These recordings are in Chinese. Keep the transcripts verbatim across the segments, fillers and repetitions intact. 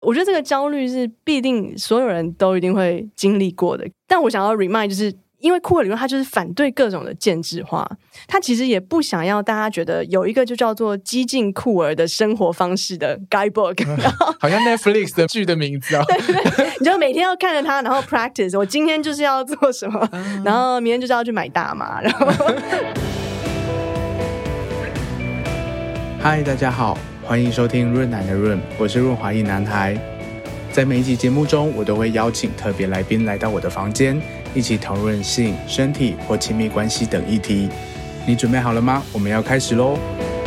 我觉得这个焦虑是必定所有人都一定会经历过的，但我想要 remind 就是因为酷儿理论它就是反对各种的建制化，它其实也不想要大家觉得有一个就叫做激进酷儿的生活方式的 guidebook 好像 Netflix 的剧的名字啊。 对对，你就每天要看着它然后 practice 我今天就是要做什么、嗯、然后明天就是要去买大麻然后嗨大家好，欢迎收听润男的润，我是润滑液男孩。在每一集节目中我都会邀请特别来宾来到我的房间，一起讨论性、身体或亲密关系等议题。你准备好了吗？我们要开始咯。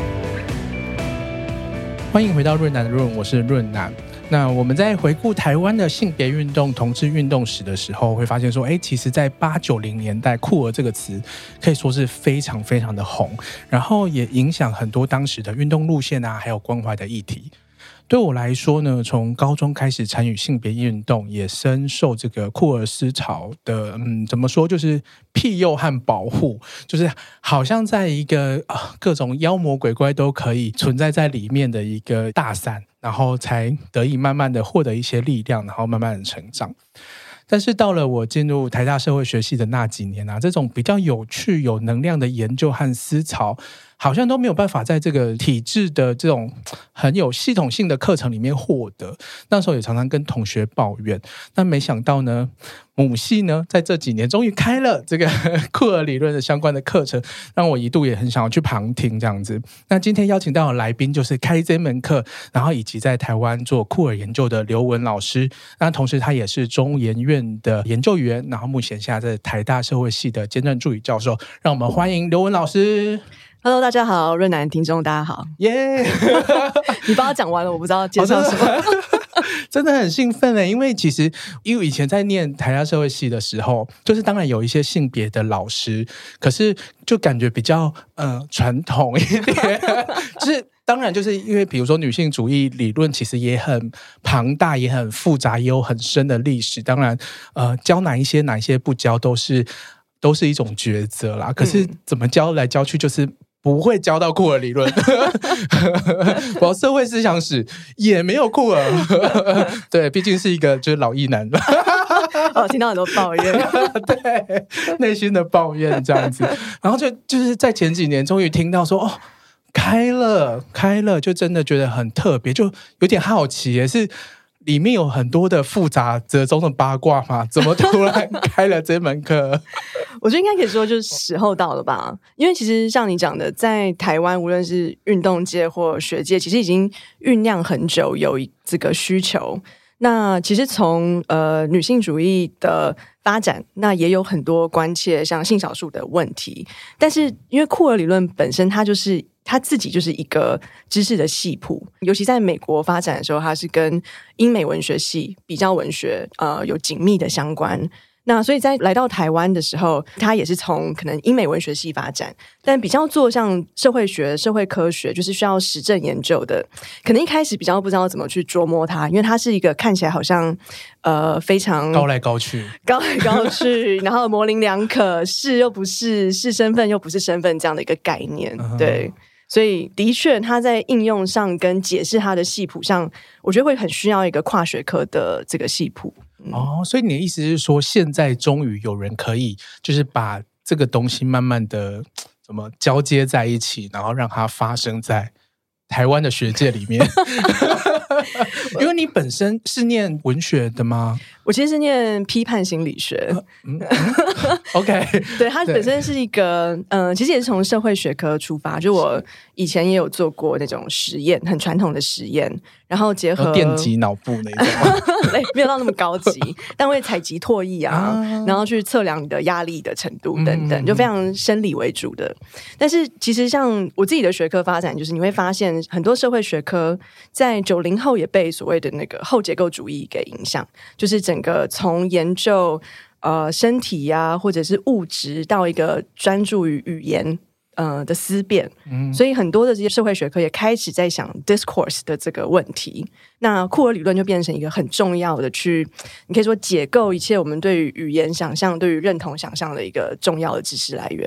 欢迎回到润男的润，我是润男。那我们在回顾台湾的性别运动、同志运动史的时候，会发现说，哎，其实在八九零年代，酷儿这个词可以说是非常非常的红，然后也影响很多当时的运动路线啊，还有关怀的议题。对我来说呢，从高中开始参与性别运动，也深受这个酷儿思潮的，嗯，怎么说，就是庇佑和保护，就是好像在一个、呃、各种妖魔鬼怪都可以存在在里面的一个大伞，然后才得以慢慢的获得一些力量，然后慢慢的成长。但是到了我进入台大社会学系的那几年啊，这种比较有趣有能量的研究和思潮好像都没有办法在这个体制的这种很有系统性的课程里面获得。那时候也常常跟同学抱怨，但没想到呢，母系呢在这几年终于开了这个酷儿理论的相关的课程，让我一度也很想要去旁听这样子。那今天邀请到的来宾就是开这门课，然后以及在台湾做酷儿研究的刘文老师，那同时他也是中研院的研究员，然后目前现在在台大社会系的兼任助理教授。让我们欢迎刘文老师。 Hello， 大家好，润男听众大家好， 耶、 yeah! 你帮我讲完了，我不知道介绍什么。 真的很兴奋耶，因为其实因为以前在念台大社会系的时候，就是当然有一些性别的老师，可是就感觉比较呃传统一点，就是当然就是因为比如说女性主义理论其实也很庞大，也很复杂，也有很深的历史，当然呃教哪一些哪一些不教都是都是一种抉择啦。可是怎么教来教去就是不会教到酷儿理论我社会思想史也没有酷儿对，毕竟是一个就是老艺男哦，听到很多抱怨对，内心的抱怨这样子。然后就就是在前几年终于听到说哦开了开了，就真的觉得很特别，就有点好奇也是里面有很多的复杂折中的八卦嘛，怎么突然开了这门课我觉得应该可以说就是时候到了吧，因为其实像你讲的，在台湾无论是运动界或学界，其实已经酝酿很久有这个需求。那其实从呃女性主义的发展，那也有很多关切像性少数的问题，但是因为酷儿理论本身它就是它自己就是一个知识的系谱，尤其在美国发展的时候，它是跟英美文学系、比较文学呃有紧密的相关。那所以在来到台湾的时候，它也是从可能英美文学系发展，但比较做像社会学、社会科学，就是需要实证研究的，可能一开始比较不知道怎么去琢磨它，因为它是一个看起来好像呃非常高来高去、 高来高去，然后模棱两可，是又不是，是身份又不是身份这样的一个概念，对。所以的确它在应用上跟解释它的系谱上，我觉得会很需要一个跨学科的这个系谱、嗯、 哦，所以你的意思是说现在终于有人可以就是把这个东西慢慢的怎么交接在一起，然后让它发生在台湾的学界里面因为你本身是念文学的吗？ 我其实是念批判心理学、呃嗯嗯、OK 对，它本身是一个呃，其实也是从社会学科出发，就我以前也有做过那种实验，很传统的实验，然后结合电击脑部那种没有到那么高级但会采集唾液啊, 啊然后去测量你的压力的程度等等、嗯、就非常生理为主的。但是其实像我自己的学科发展，就是你会发现很多社会学科在九零后也被所谓的那个后结构主义给影响，就是整个从研究呃身体啊或者是物质到一个专注于语言呃的思辨、嗯、所以很多的这些社会学科也开始在想 discourse 的这个问题。那酷儿理论就变成一个很重要的去你可以说解构一切我们对于语言想象对于认同想象的一个重要的知识来源。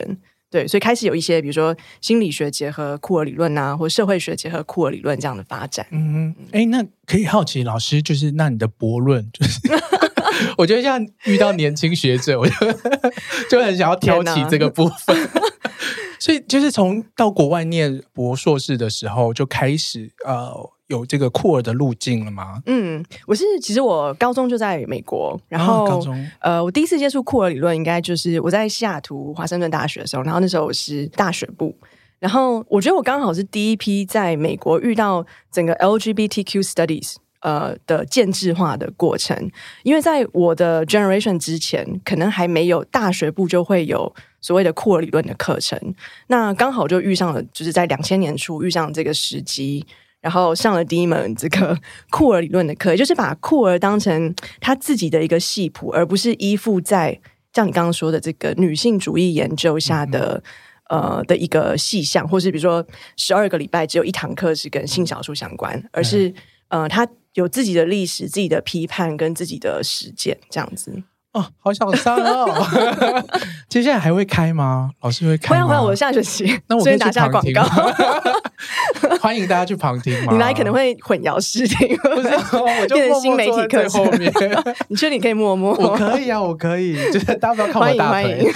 对，所以开始有一些比如说心理学结合酷儿理论啊，或社会学结合酷儿理论这样的发展。 嗯，哎，那可以好奇老师，就是那你的博论，就是我觉得像遇到年轻学者，我就就很想要挑起这个部分。所以就是从到国外念博硕士的时候就开始呃有这个酷儿的路径了吗？ 嗯，我是其实我高中就在美国，然后、 哦、高中呃，我第一次接触酷儿理论应该就是我在西雅图华盛顿大学的时候，然后那时候我是大学部，然后我觉得我刚好是第一批在美国遇到整个 L G B T Q studies。呃的建制化的过程，因为在我的 generation 之前，可能还没有大学部就会有所谓的酷儿理论的课程。那刚好就遇上了，就是在两千年初遇上这个时机，然后上了第一门这个酷儿理论的课，也就是把酷儿当成他自己的一个系谱，而不是依附在像你刚刚说的这个女性主义研究下的。嗯呃的一个细项，或是比如说十二个礼拜只有一堂课是跟性少数相关，而是、嗯、呃，他有自己的历史、自己的批判跟自己的实践这样子。 哦，好想上哦！接下来还会开吗？老师会开吗？ 会啊会啊，我下学期那我可以去打广告， 欢迎大家去旁听吗？ 你来可能会混淆视听， 不是，我就变成新媒体课后面。 你确定你可以默默？ 我可以啊，我可以，就是大家不要看我大腿。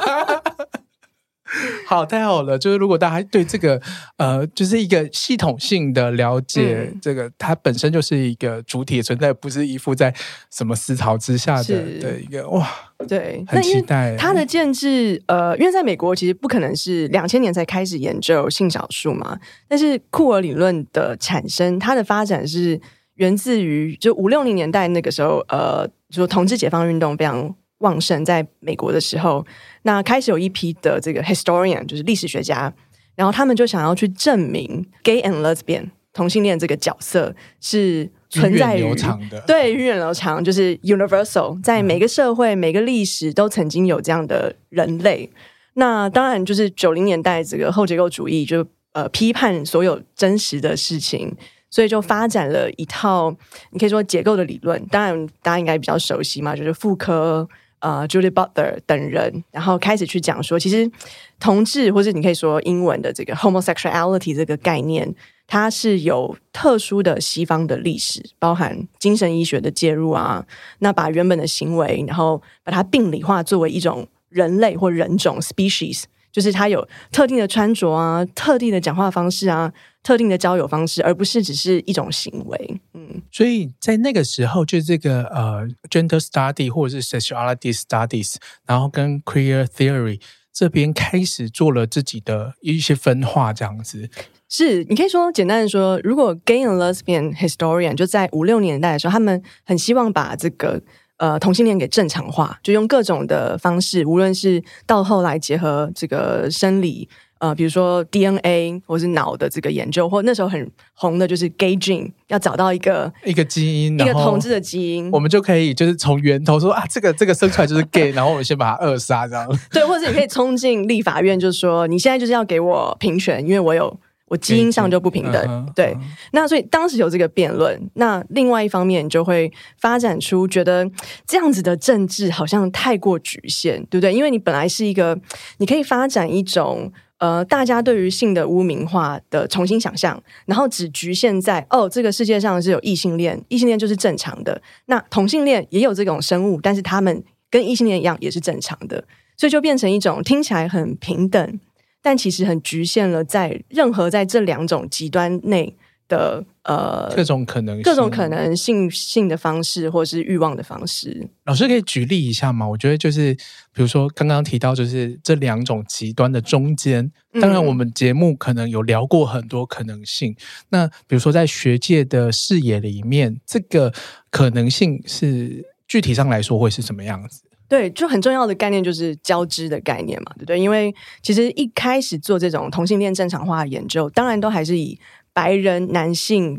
好，太好了！就是如果大家对这个呃，就是一个系统性的了解，嗯、这个它本身就是一个主体的存在，不是依附在什么思潮之下的的一个哇， 对， 很期待它的建制呃，因为在美国其实不可能是两千年才开始研究性少数嘛，但是酷儿理论的产生，它的发展是源自于就五六零年代那个时候，呃，就同志解放运动非常旺盛，在美国的时候，那开始有一批的这个 historian， 就是历史学家，然后他们就想要去证明 gay and lesbian 同性恋这个角色是存在于源远流长的， 对，源远流长，就是 universal， 在每个社会、嗯、每个历史都曾经有这样的人类。那当然就是九零年代这个后结构主义就呃批判所有真实的事情。所以就发展了一套你可以说结构的理论，当然大家应该比较熟悉嘛，就是傅柯、呃 Judith Butler 等人，然后开始去讲说，其实同志或者你可以说英文的这个 homosexuality 这个概念，它是有特殊的西方的历史，包含精神医学的介入啊，那把原本的行为，然后把它病理化作为一种人类或人种 species。就是他有特定的穿着啊，特定的讲话方式啊，特定的交友方式，而不是只是一种行为。嗯， 所以在那个时候，就这个呃 gender study 或者是 sexuality studies， 然后跟 queer theory 这边开始做了自己的一些分化，这样子。 是，你可以说简单的说，如果 gay and lesbian historian 就在五六年代的时候，他们很希望把这个。呃，同性恋给正常化，就用各种的方式，无论是到后来结合这个生理，呃，比如说 D N A 或是脑的这个研究，或那时候很红的就是 gay gene， 要找到一个一个基因， 一个同志的基因， 我们就可以就是从源头说啊，这个这个生出来就是 gay， 然后我们先把它扼杀，这样。对， 或者你可以冲进立法院，就是说你现在就是要给我平权，因为我有。我基因上就不平等，嗯、对，嗯、那所以当时有这个辩论。那另外一方面就会发展出觉得这样子的政治好像太过局限，对不对？因为你本来是一个，你可以发展一种呃，大家对于性的污名化的重新想象，然后只局限在哦，这个世界上是有异性恋，异性恋就是正常的。那同性恋也有这种生物，但是他们跟异性恋一样也是正常的，所以就变成一种听起来很平等。但其实很局限了在任何在这两种极端内的呃各种可能性各种可能性性的方式或是欲望的方式。 老师可以举例一下吗？我觉得就是比如说刚刚提到就是这两种极端的中间，当然我们节目可能有聊过很多可能性、嗯、那比如说在学界的视野里面，这个可能性是具体上来说会是什么样子？ 对，就很重要的概念就是交织的概念嘛，对不对？因为其实一开始做这种同性恋正常化的研究，当然都还是以白人男性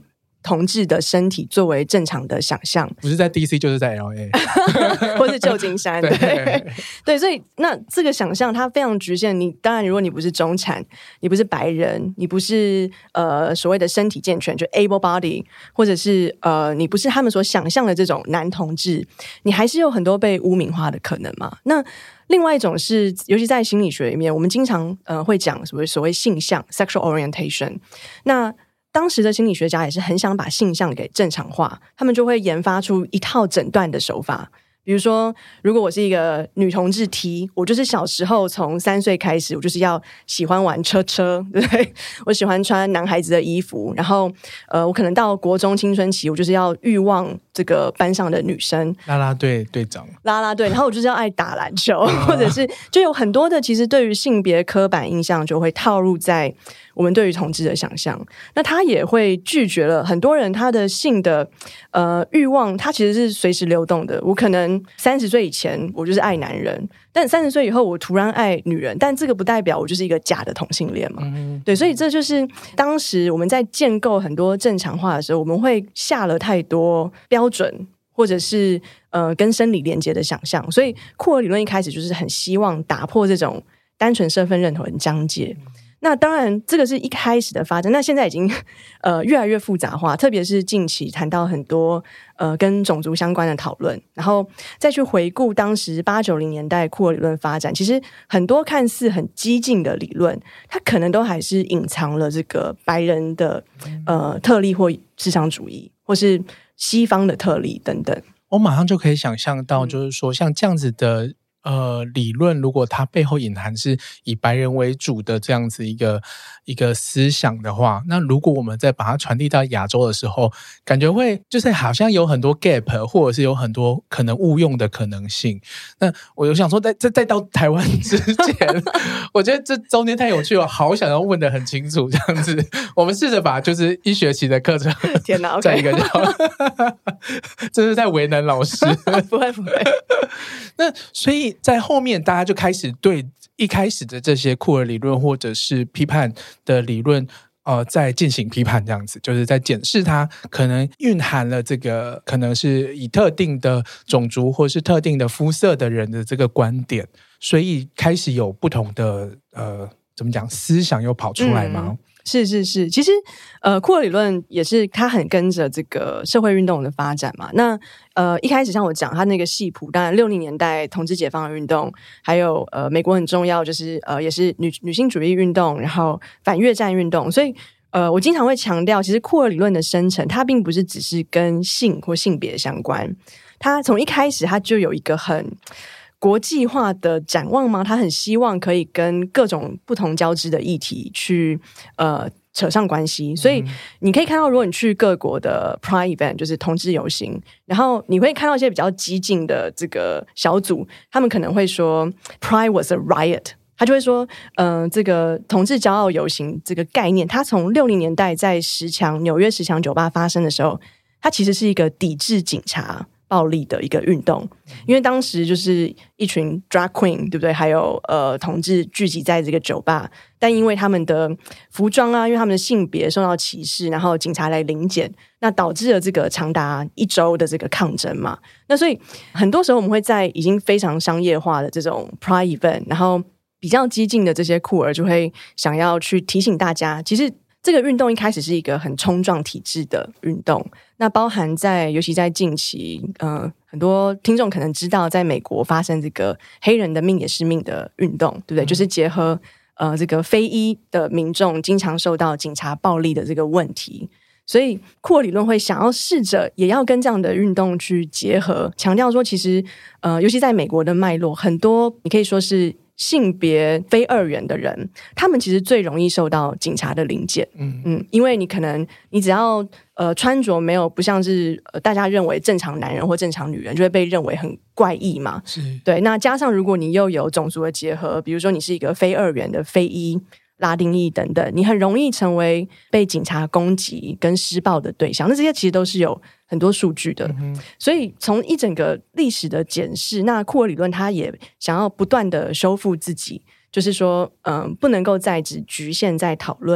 同志的身体作为正常的想象， 不是在 D C 就是在 L A 或是旧金山。对 对, 对，所以那这个想象它非常局限。你当然如果你不是中产，你不是白人，你不是呃所谓的身体健全就 able body， 或者是呃你不是他们所想象的这种男同志，你还是有很多被污名化的可能嘛。那另外一种是，尤其在心理学里面，我们经常呃会讲所谓所谓性向 sexual orientation。那当时的心理学家也是很想把性向给正常化，他们就会研发出一套诊断的手法。比如说，如果我是一个女同志 T， 我就是小时候从三岁开始，我就是要喜欢玩车车，对不对？我喜欢穿男孩子的衣服，然后呃，我可能到国中青春期，我就是要欲望这个班上的女生， 啦啦队队长， 啦啦队，然后我就是要爱打篮球，或者是就有很多的其实对于性别刻板印象就会套入在我们对于同志的想象。那他也会拒绝了很多人他的性的呃欲望，他其实是随时流动的。我可能三十岁以前我就是爱男人，但三十岁以后我突然爱女人，但这个不代表我就是一个假的同性恋嘛。嗯、对，所以这就是当时我们在建构很多正常化的时候，我们会下了太多标准，或者是呃跟生理连接的想象。所以酷儿理论一开始就是很希望打破这种单纯身份认同的疆界。那当然这个是一开始的发展，那现在已经呃越来越复杂化，特别是近期谈到很多呃跟种族相关的讨论，然后再去回顾当时八九零年代酷儿理论发展，其实很多看似很激进的理论，它可能都还是隐藏了这个白人的呃特例或市场主义，或是西方的特例等等。 我马上就可以想象到，就是说像这样子的呃，理论如果它背后隐含是以白人为主的这样子一个一个思想的话，那如果我们再把它传递到亚洲的时候，感觉会就是好像有很多 gap， 或者是有很多可能误用的可能性。那我就想说在，在再到台湾之前，我觉得这中间太有趣了，好想要问得很清楚这样子。我们试着把就是一学期的课程， 天哪， 再一个叫，这是在为难老师。 不会不会。 那所以在后面大家就开始对一开始的这些酷儿理论或者是批判的理论呃，在进行批判，这样子就是在检视它可能蕴含了这个可能是以特定的种族或是特定的肤色的人的这个观点，所以开始有不同的呃怎么讲思想又跑出来吗？ 嗯是是是，其实呃，酷儿理论也是它很跟着这个社会运动的发展嘛。那呃，一开始像我讲，它那个系谱，当然六零年代同志解放的运动，还有呃，美国很重要，就是呃，也是女女性主义运动，然后反越战运动。所以呃，我经常会强调，其实酷儿理论的生成，它并不是只是跟性或性别相关，它从一开始它就有一个很国际化的展望吗？他很希望可以跟各种不同交织的议题去呃扯上关系，所以你可以看到，如果你去各国的 Pride event， 就是同志游行，然后你会看到一些比较激进的这个小组，他们可能会说 Pride was a riot， 他就会说，嗯、呃，这个同志骄傲游行这个概念，它从六零年代在十强纽约十强酒吧发生的时候，它其实是一个抵制警察暴力的一个运动，因为当时就是一群 drag queen， 对不对？还有呃同志聚集在这个酒吧，但因为他们的服装啊，因为他们的性别受到歧视，然后警察来临检，那导致了这个长达一周的这个抗争嘛。那所以很多时候我们会在已经非常商业化的这种 Pride event， 然后比较激进的这些酷儿就会想要去提醒大家，其实这个运动一开始是一个很冲撞体制的运动，那包含在尤其在近期呃，很多听众可能知道在美国发生这个黑人的命也是命的运动，对不对？嗯、就是结合呃这个非裔的民众经常受到警察暴力的这个问题，所以酷儿理论会想要试着也要跟这样的运动去结合，强调说其实呃尤其在美国的脉络，很多你可以说是性别非二元的人，他们其实最容易受到警察的临检。嗯嗯，因为你可能你只要呃穿着没有不像是、呃、大家认为正常男人或正常女人，就会被认为很怪异嘛。是，对。那加上如果你又有种族的结合，比如说你是一个非二元的非裔、拉丁裔等等，你很容易成为被警察攻击跟施暴的对象。那这些其实都是有很多数据的、嗯、所以从一整个历史的检视，那酷儿理论它也想要不断的修复自己，就是说嗯，不能够再只局限在讨论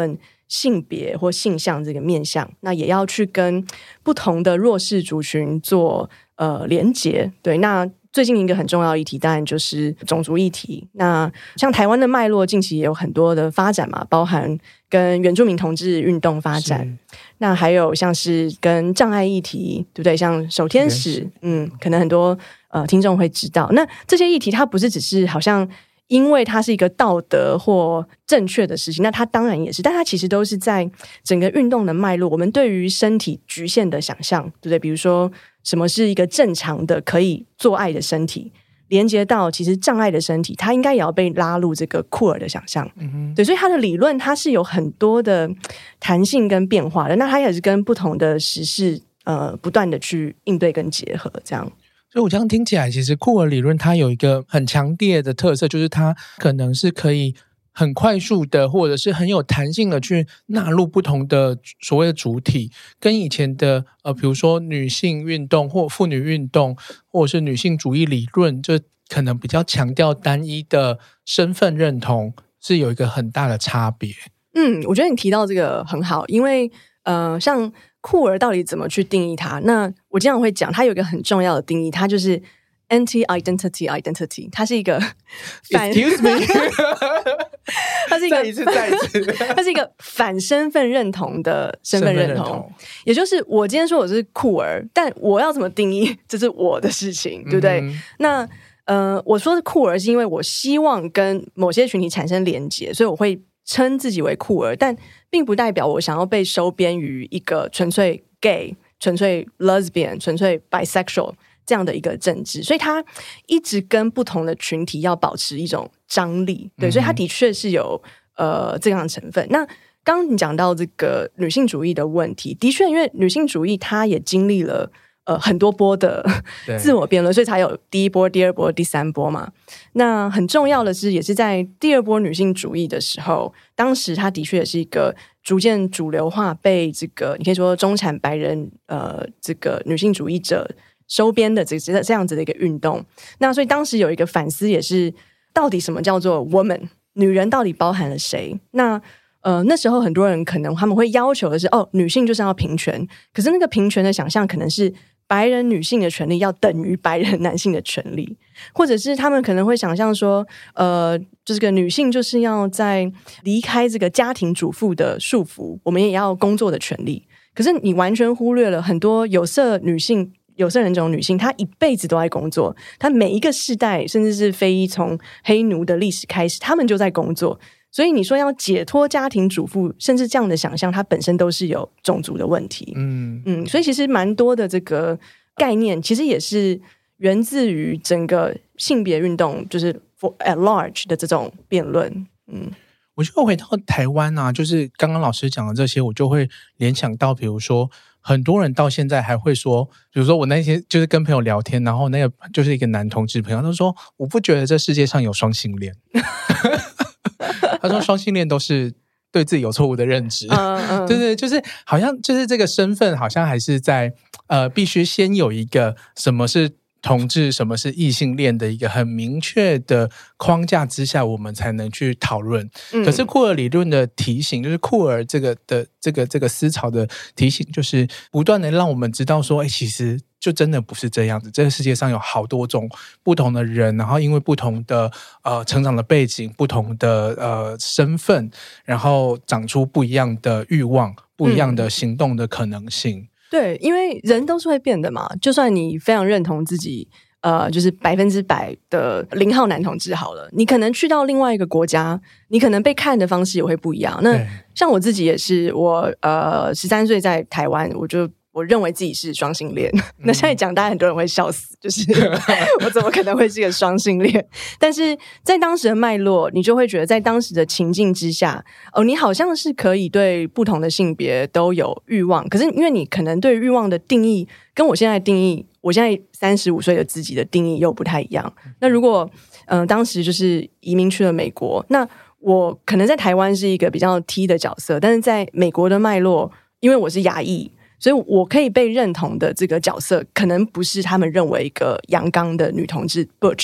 性别或性向这个面向，那也要去跟不同的弱势族群做呃连结。对，那最近一个很重要的议题当然就是种族议题。那像台湾的脉络近期也有很多的发展嘛，包含跟原住民同志运动发展，那还有像是跟障碍议题，对不对？像守天使，嗯，可能很多呃听众会知道。那这些议题它不是只是好像因为它是一个道德或正确的事情，那它当然也是，但它其实都是在整个运动的脉络，我们对于身体局限的想象，对不对？比如说什么是一个正常的可以做爱的身体，连接到其实障碍的身体，它应该也要被拉入这个酷儿的想象。嗯，对，所以它的理论它是有很多的弹性跟变化的，那它也是跟不同的时事呃不断的去应对跟结合这样。 所以我这样听起来，其实酷儿理论它有一个很强烈的特色，就是它可能是可以很快速的或者是很有弹性的去纳入不同的所谓的主体，跟以前的呃，比如说女性运动或妇女运动或者是女性主义理论，就可能比较强调单一的身份认同，是有一个很大的差别。 嗯，我觉得你提到这个很好，因为呃，像酷儿到底怎么去定义它？那我经常会讲，它有一个很重要的定义，它就是 anti-identity identity， 它是一个反 Excuse me 它是一个再一次再一次它是一个反身份认同的身份认同， 身份认同也就是我今天说我是酷儿，但我要怎么定义，这是我的事情，对不对？嗯、那呃，我说是酷儿是因为我希望跟某些群体产生连结，所以我会称自己为酷儿，但并不代表我想要被收编于一个纯粹 gay、纯粹 lesbian、纯粹 bisexual 这样的一个政治，所以他一直跟不同的群体要保持一种张力，对，嗯、所以他的确是有呃这样的成分。那刚刚你讲到这个女性主义的问题，的确，因为女性主义它也经历了呃很多波的自我辩论，所以才有第一波、第二波、第三波嘛。那很重要的是，也是在第二波女性主义的时候，当时它的确也是一个逐渐主流化，被这个你可以说中产白人呃这个女性主义者收编的这这样子的一个运动。那所以当时有一个反思，也是到底什么叫做 woman， 女人到底包含了谁？那呃那时候很多人可能他们会要求的是，哦，女性就是要平权，可是那个平权的想象可能是白人女性的权利要等于白人男性的权利，或者是他们可能会想象说，呃，这个女性就是要在离开这个家庭主妇的束缚，我们也要工作的权利。可是你完全忽略了很多有色女性、有色人种女性，她一辈子都在工作，她每一个世代，甚至是非裔从黑奴的历史开始，她们就在工作。所以你说要解脱家庭主妇，甚至这样的想象，它本身都是有种族的问题。嗯嗯，所以其实蛮多的这个概念，其实也是源自于整个性别运动，就是 for at large 的这种辩论。嗯， 我就回到台湾啊，就是刚刚老师讲的这些，我就会联想到，比如说很多人到现在还会说，比如说我那些就是跟朋友聊天，然后那个就是一个男同志朋友，他说我不觉得这世界上有双性恋。他说双性恋都是对自己有错误的认知，嗯嗯、对对，就是好像就是这个身份好像还是在呃，必须先有一个什么是同志，什么是异性恋的一个很明确的框架之下，我们才能去讨论。嗯、可是酷儿理论的提醒，就是酷儿这个的这个这个思潮的提醒，就是不断的让我们知道说，哎，其实就真的不是这样子。这个世界上有好多种不同的人，然后因为不同的呃成长的背景、不同的呃身份，然后长出不一样的欲望、不一样的行动的可能性。嗯， 对，因为人都是会变的嘛，就算你非常认同自己呃，就是百分之百的零号男同志好了，你可能去到另外一个国家，你可能被看的方式也会不一样。那像我自己也是，我呃十三岁在台湾，我就我认为自己是双性恋，那现在讲大家很多人会笑死，就是我怎么可能会是个双性恋？但是在当时的脉络，你就会觉得在当时的情境之下，哦，你好像是可以对不同的性别都有欲望，可是因为你可能对欲望的定义跟我现在的定义，我现在三十五岁的自己的定义又不太一样。那如果嗯、呃、当时就是移民去了美国，那我可能在台湾是一个比较 T 的角色，但是在美国的脉络，因为我是亚裔，所以我可以被认同的这个角色可能不是他们认为一个阳刚的女同志 butch，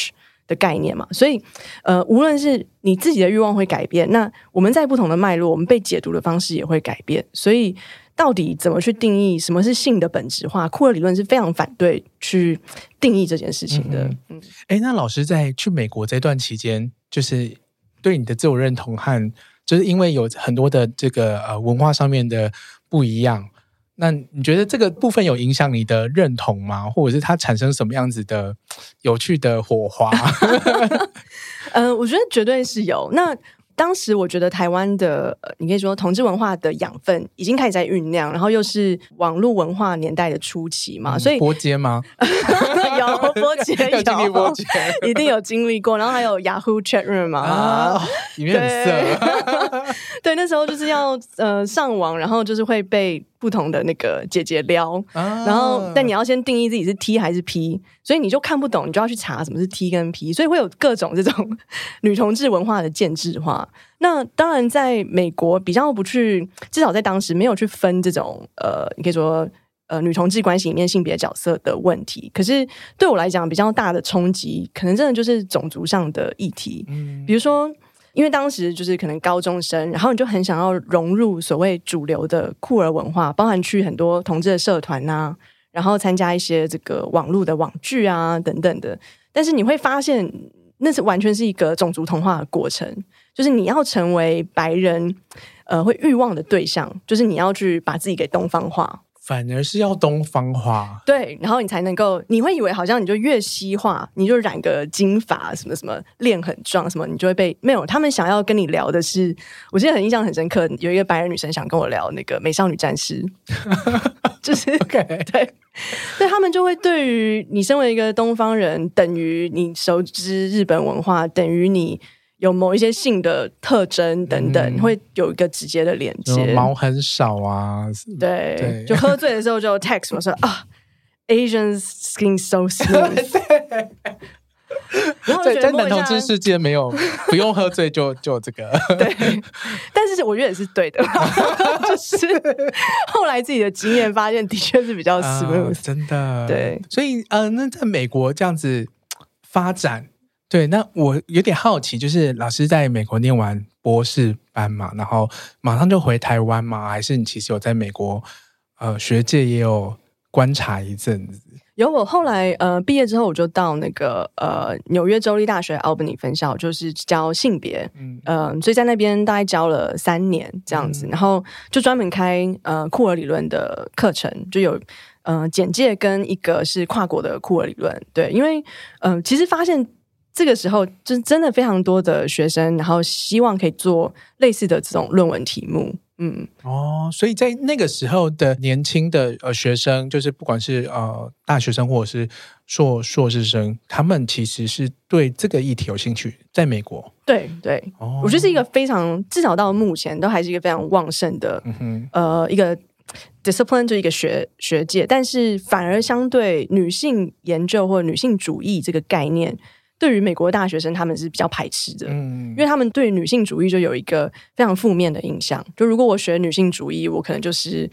的概念嘛，所以呃，无论是你自己的欲望会改变，那我们在不同的脉络，我们被解读的方式也会改变。所以到底怎么去定义什么是性的本质化，库尔理论是非常反对去定义这件事情的。嗯， 哎、嗯，那老师在去美国这段期间，就是对你的自我认同和就是因为有很多的这个呃文化上面的不一样。那你觉得这个部分有影响你的认同吗？或者是它产生什么样子的有趣的火花？ 呃，我觉得绝对是有。那当时我觉得台湾的，呃、你可以说同志文化的养分已经开始在酝酿，然后又是网络文化年代的初期嘛，嗯、所以波接吗？ 有波接，有经历波接， 一定有经历过。然后还有 Yahoo Chat Room 嘛， 啊，里面很色。 对，那时候就是要呃上网，然后就是会被不同的那个姐姐撩，啊、然后但你要先定义自己是 T 还是 P， 所以你就看不懂，你就要去查什么是 T 跟 P， 所以会有各种这种女同志文化的建制化。那当然，在美国比较不去，至少在当时没有去分这种呃，你可以说呃女同志关系里面性别角色的问题。可是对我来讲，比较大的冲击，可能真的就是种族上的议题，嗯、比如说。因为当时就是可能高中生，然后你就很想要融入所谓主流的酷儿文化，包含去很多同志的社团啊，然后参加一些这个网络的网剧啊等等的。但是你会发现，那是完全是一个种族同化的过程，就是你要成为白人，呃，会欲望的对象，就是你要去把自己给东方化。 反而是要东方化， 对，然后你才能够，你会以为好像你就越西化，你就染个金发，什么什么练很壮，什么你就会被没有。他们想要跟你聊的是，我记得很印象很深刻，有一个白人女生想跟我聊那个美少女战士，就是 okay. 对，所以他们就会对于你身为一个东方人，等于你熟知日本文化，等于你。有某一些性的特征等等、嗯、会有一个直接的连接， 毛很少啊， 对, 对，就喝醉的时候就 text 我说啊 Asians skin so smooth 然后在在男同志世界没有不用喝醉就就这个对，但是我觉得也是对的就是后来自己的经验发现的确是比较 smooth、啊、 真的对， 所以呃，那在美国这样子发展，对，那我有点好奇，就是老师在美国念完博士班嘛，然后马上就回台湾吗？还是你其实有在美国呃学界也有观察一阵子？ 有，我后来呃毕业之后，我就到那个呃纽约州立大学 Albany 分校，就是教性别，嗯、呃，所以在那边大概教了三年这样子，嗯、然后就专门开呃酷儿理论的课程，就有呃简介跟一个是跨国的酷儿理论，对，因为嗯、呃、其实发现。这个时候就真的非常多的学生，然后希望可以做类似的这种论文题目，嗯， 哦，所以在那个时候的年轻的呃学生，就是不管是呃大学生或者是硕硕士生，他们其实是对这个议题有兴趣，在美国， 对对、哦，我觉得是一个非常至少到目前都还是一个非常旺盛的，嗯哼，呃一个。discipline 就一个学学界，但是反而相对女性研究或者女性主义这个概念。对于美国大学生他们是比较排斥的、嗯、因为他们对女性主义就有一个非常负面的印象，就如果我学女性主义我可能就是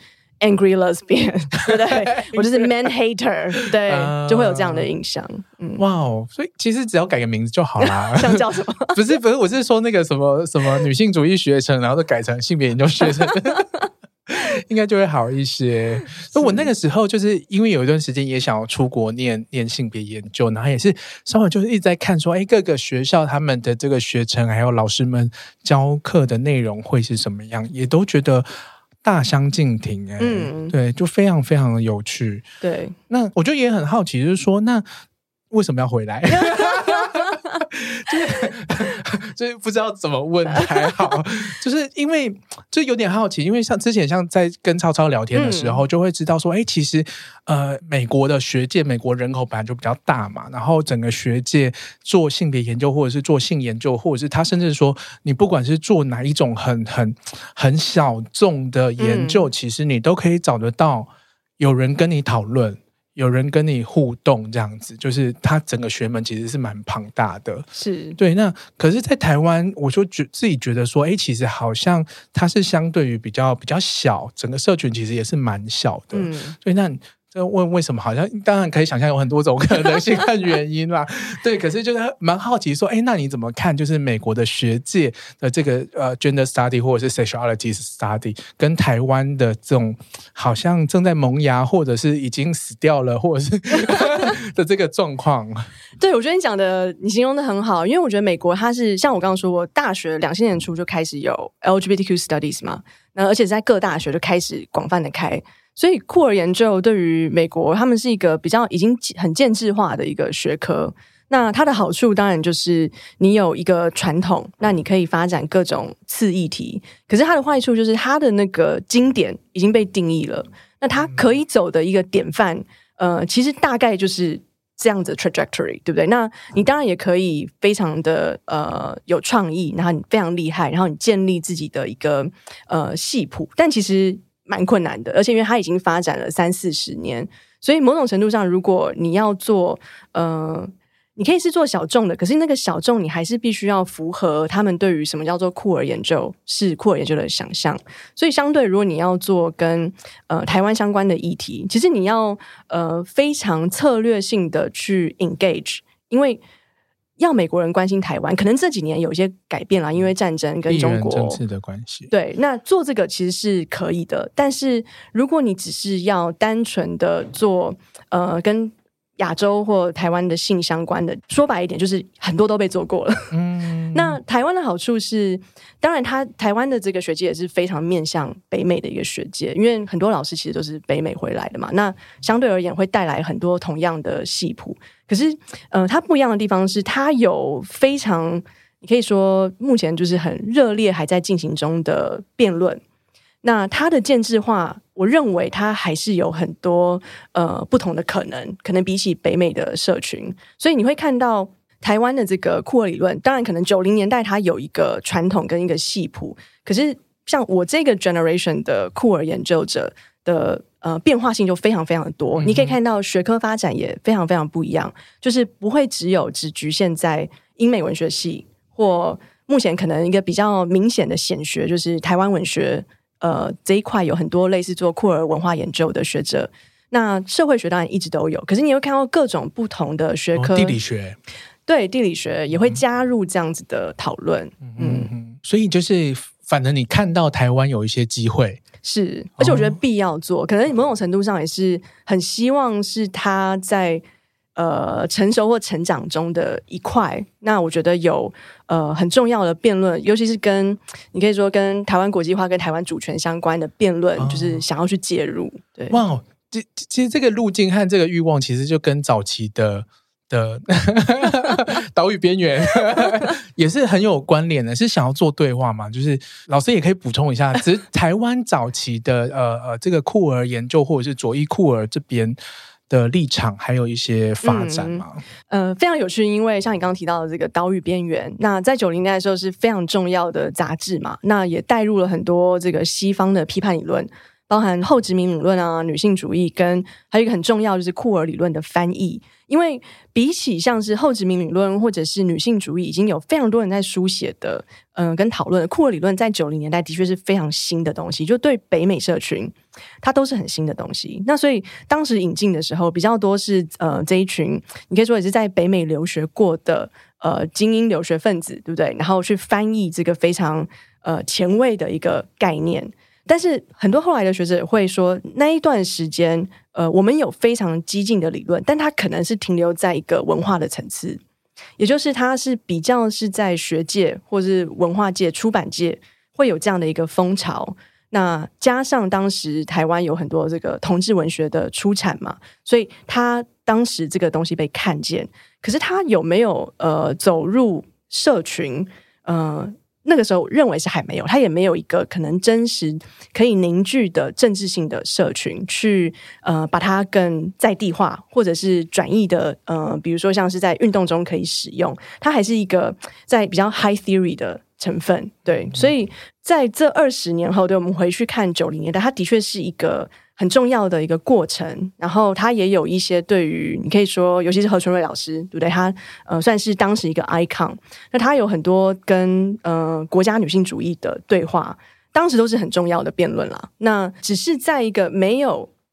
angry lesbian 对不对我就是 man hater 对、uh, 就会有这样的印象、 嗯、哇哦，所以其实只要改个名字就好啦像叫什么不是不是我是说那个什么什么女性主义学程然后就改成性别研究学程应该就会好一些。那我那个时候就是因为有一段时间也想要出国念念性别研究，然后也是稍微就是一直在看说，哎，各个学校他们的这个学程还有老师们教课的内容会是什么样，也都觉得大相径庭。哎、嗯，对，就非常非常的有趣。 对， 那我就也很好奇，就是说，那为什么要回来？就是就是不知道怎么问才好，就是因为就有点好奇，因为像之前像在跟超超聊天的时候，嗯、就会知道说，哎，其实呃，美国的学界，美国人口本来就比较大嘛，然后整个学界做性别研究，或者是做性研究，或者是他甚至说，你不管是做哪一种很很很小众的研究、嗯，其实你都可以找得到有人跟你讨论。有人跟你互动这样子，就是他整个学门其实是蛮庞大的， 是对。 那可是在台湾我就觉自己觉得说，哎，其实好像它是相对于比较比较小，整个社群其实也是蛮小的，嗯，所以那这问为什么好像当然可以想象有很多种可能性和原因啦对，可是就是蛮好奇说哎，那你怎么看就是美国的学界的这个呃 gender study 或者是 sexuality study 跟台湾的这种好像正在萌芽或者是已经死掉了或者是的这个状况。 对，我觉得你讲的你形容的很好，因为我觉得美国它是像我刚刚说我大学两千年初就开始有 L G B T Q studies 嘛，那而且在各大学就开始广泛的开，所以酷儿研究对于美国他们是一个比较已经很建制化的一个学科。那它的好处当然就是你有一个传统，那你可以发展各种次议题，可是它的坏处就是它的那个经典已经被定义了，那它可以走的一个典范呃，其实大概就是这样子的 trajectory， 对不对？那你当然也可以非常的呃有创意，然后你非常厉害，然后你建立自己的一个呃系谱，但其实蛮困难的，而且因为它已经发展了三四十年，所以某种程度上如果你要做呃你可以是做小众的，可是那个小众你还是必须要符合他们对于什么叫做酷儿研究是酷儿研究的想象。所以相对如果你要做跟呃台湾相关的议题，其实你要呃非常策略性的去 engage， 因为要美国人关心台湾可能这几年有一些改变啦，因为战争跟中国地缘政治的关系， 对，那做这个其实是可以的，但是如果你只是要单纯的做呃跟亚洲或台湾的性相关的，说白一点就是很多都被做过了。嗯，那台湾的好处是当然它台湾的这个学界也是非常面向北美的一个学界，因为很多老师其实都是北美回来的嘛，那相对而言会带来很多同样的系谱，可是呃，它不一样的地方是它有非常你可以说目前就是很热烈还在进行中的辩论，那它的建制化我认为它还是有很多呃不同的可能，可能比起北美的社群，所以你会看到台湾的这个酷儿理论，当然可能九零年代它有一个传统跟一个系谱，可是像我这个 generation 的酷儿研究者的呃变化性就非常非常的多，嗯，你可以看到学科发展也非常非常不一样，就是不会只有只局限在英美文学系，或目前可能一个比较明显的显学就是台湾文学呃，这一块有很多类似做酷儿文化研究的学者，那社会学当然一直都有，可是你会看到各种不同的学科， 哦，地理学， 对，地理学也会加入这样子的讨论。嗯， 嗯嗯，所以就是反正你看到台湾有一些机会， 是，而且我觉得必要做，哦，可能某种程度上也是很希望是他在呃成熟或成长中的一块，那我觉得有呃很重要的辩论，尤其是跟你可以说跟台湾国际化跟台湾主权相关的辩论，哦，就是想要去介入。对， 哇，其实这个路径和这个欲望其实就跟早期的的岛屿边缘也是很有关联的，是想要做对话嘛？就是老师也可以补充一下，只是台湾早期的呃呃这个酷儿研究或者是左翼酷儿这边的立场还有一些发展嘛？ 嗯，呃，非常有趣，因为像你刚刚提到的这个岛屿边缘，那在九零年代的时候是非常重要的杂志嘛，那也带入了很多这个西方的批判理论，包含后殖民理论啊、女性主义，跟还有一个很重要就是酷儿理论的翻译。因为比起像是后殖民理论或者是女性主义，已经有非常多人在书写的，嗯、呃，跟讨论的酷儿理论，在九零年代的确是非常新的东西，就对北美社群，它都是很新的东西。那所以当时引进的时候，比较多是呃这一群，你可以说也是在北美留学过的呃精英留学分子，对不对？然后去翻译这个非常呃前卫的一个概念。但是很多后来的学者会说，那一段时间呃，我们有非常激进的理论，但它可能是停留在一个文化的层次，也就是它是比较是在学界或是文化界、出版界会有这样的一个风潮。那加上当时台湾有很多这个同志文学的出产嘛，所以它当时这个东西被看见，可是它有没有呃走入社群？呃那个时候认为是还没有，他也没有一个可能真实可以凝聚的政治性的社群去呃把它更在地化，或者是转译的呃比如说像是在运动中可以使用，它还是一个在比较 high theory 的成分。对，所以在这二十年后，对，我们回去看九零年代，它的确是一个很重要的一个过程，然后他也有一些对于你可以说尤其是何纯瑞老师，对不对？他呃算是当时一个 icon， 那他有很多跟呃国家女性主义的对话，当时都是很重要的辩论啦。那只是在一个没有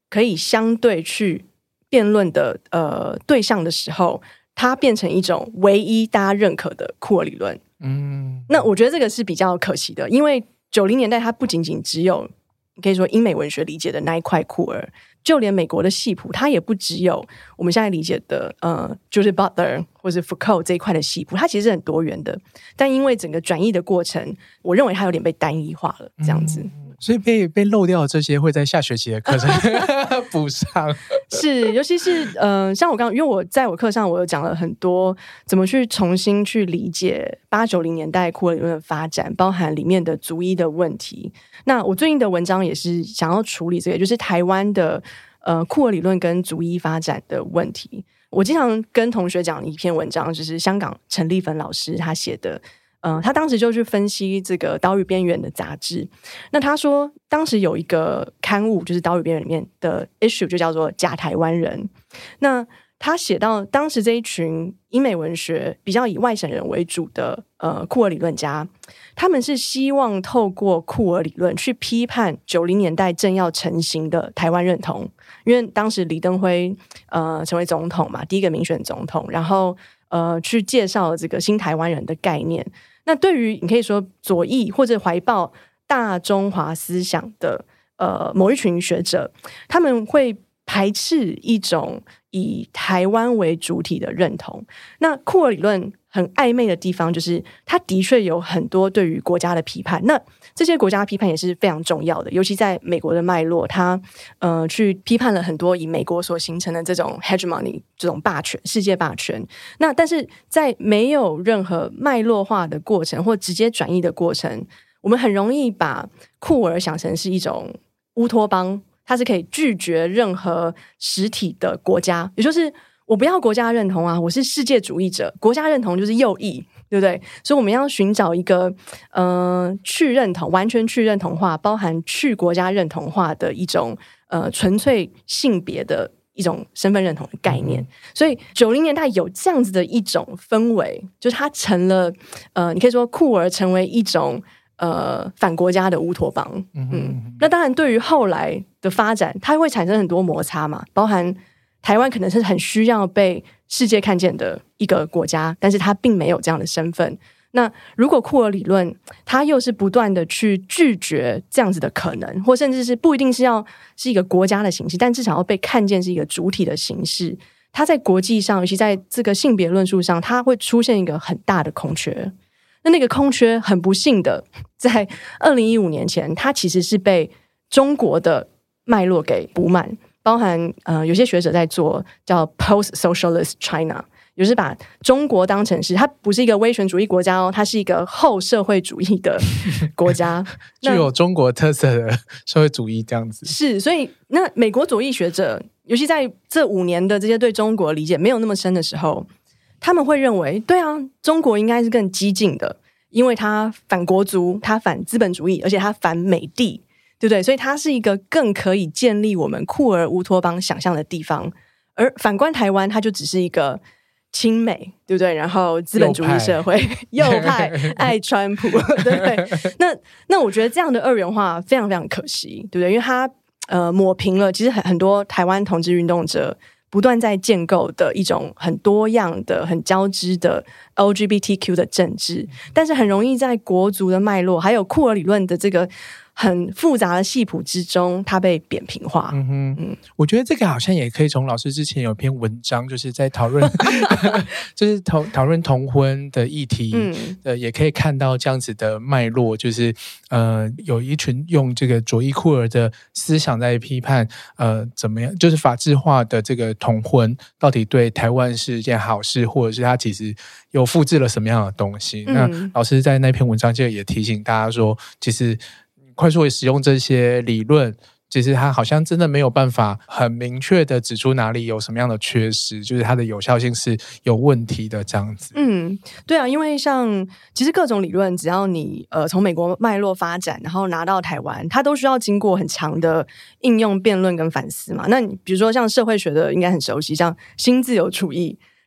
可以相对去辩论的呃对象的时候，它变成一种唯一大家认可的酷儿理论。嗯，那我觉得这个是比较可惜的，因为九零年代它不仅仅只有你可以说英美文学理解的那一块酷儿，就连美国的系谱，它也不只有我们现在理解的呃 Judith Butler 或是 Foucault 这一块的系谱，它其实是很多元的，但因为整个转译的过程，我认为它有点被单一化了，这样子。嗯， 所以被被漏掉的这些会在下学期的课程补上。 是，尤其是呃，像我刚刚，因为我在我课上我有讲了很多怎么去重新去理解八九零年代酷儿理论的发展，包含里面的族裔的问题。那我最近的文章也是想要处理这个，就是台湾的呃酷儿理论跟族裔发展的问题。我经常跟同学讲一篇文章，就是香港陈立芬老师他写的。呃，他当时就去分析这个岛屿边缘的杂志。那他说，当时有一个刊物，就是岛屿边缘里面的 issue， 就叫做假台湾人。那他写到，当时这一群英美文学比较以外省人为主的呃酷儿理论家，他们是希望透过酷儿理论去批判九零年代正要成型的台湾认同。因为当时李登辉呃成为总统嘛，第一个民选总统，然后呃去介绍这个新台湾人的概念。那对于你可以说左翼或者怀抱大中华思想的呃某一群学者，他们会排斥一种以台湾为主体的认同。那酷儿理论很暧昧的地方，就是它的确有很多对于国家的批判。那这些国家的批判也是非常重要的，尤其在美国的脉络，它呃去批判了很多以美国所形成的这种 hegemony 这种霸权、世界霸权。那但是在没有任何脉络化的过程或直接转译的过程，我们很容易把酷儿想成是一种乌托邦，它是可以拒绝任何实体的国家，也就是我不要国家认同啊，我是世界主义者，国家认同就是右翼，对不对？所以我们要寻找一个呃去认同，完全去认同化，包含去国家认同化的一种呃纯粹性别的一种身份认同的概念。嗯、所以九零年代有这样子的一种氛围，就是它成了呃，你可以说酷儿成为一种呃反国家的乌托邦。嗯, 嗯，那当然对于后来的发展，它会产生很多摩擦嘛，包含台湾可能是很需要被世界看见的一个国家，但是它并没有这样的身份。那如果酷儿理论它又是不断的去拒绝这样子的可能，或甚至是不一定是要是一个国家的形式，但至少要被看见是一个主体的形式，它在国际上，尤其在这个性别论述上，它会出现一个很大的空缺。那那个空缺很不幸的在二零一五年前，它其实是被中国的脉络给补满，包含呃有些学者在做叫 post-socialist China， 也就是把中国当成是它不是一个威权主义国家哦，它是一个后社会主义的国家， 具有中国特色的社会主义这样子。 是，所以那美国左翼学者，尤其在这五年的这些对中国理解没有那么深的时候，他们会认为，对啊，中国应该是更激进的，因为它反国族，它反资本主义，而且它反美帝。对不对？所以它是一个更可以建立我们酷儿乌托邦想象的地方，而反观台湾，它就只是一个亲美，对不对？然后资本主义社会，右派, 右派爱川普，对不对？那那我觉得这样的二元化非常非常可惜，对不对？因为它呃抹平了其实很很多台湾同志运动者不断在建构的一种很多样的、很交织的 L G B T Q 的政治，但是很容易在国族的脉络还有酷儿理论的这个很复杂的系谱之中，它被扁平化。嗯哼， 嗯，我觉得这个好像也可以从老师之前有篇文章，就是在讨论，就是讨讨论同婚的议题，嗯，呃，也可以看到这样子的脉络，就是呃，有一群用这个左翼酷儿的思想在批判，呃，怎么样，就是法制化的这个同婚到底对台湾是一件好事，或者是它其实有复制了什么样的东西？嗯、那老师在那篇文章就也提醒大家说，其实快速使用这些理论，其实它好像真的没有办法很明确的指出哪里有什么样的缺失，就是它的有效性是有问题的这样子。 嗯，对啊，因为像其实各种理论，只要你呃从美国脉络发展，然后拿到台湾，它都需要经过很长的应用、辩论跟反思嘛。那你比如说像社会学的，应该很熟悉，像新自由主义。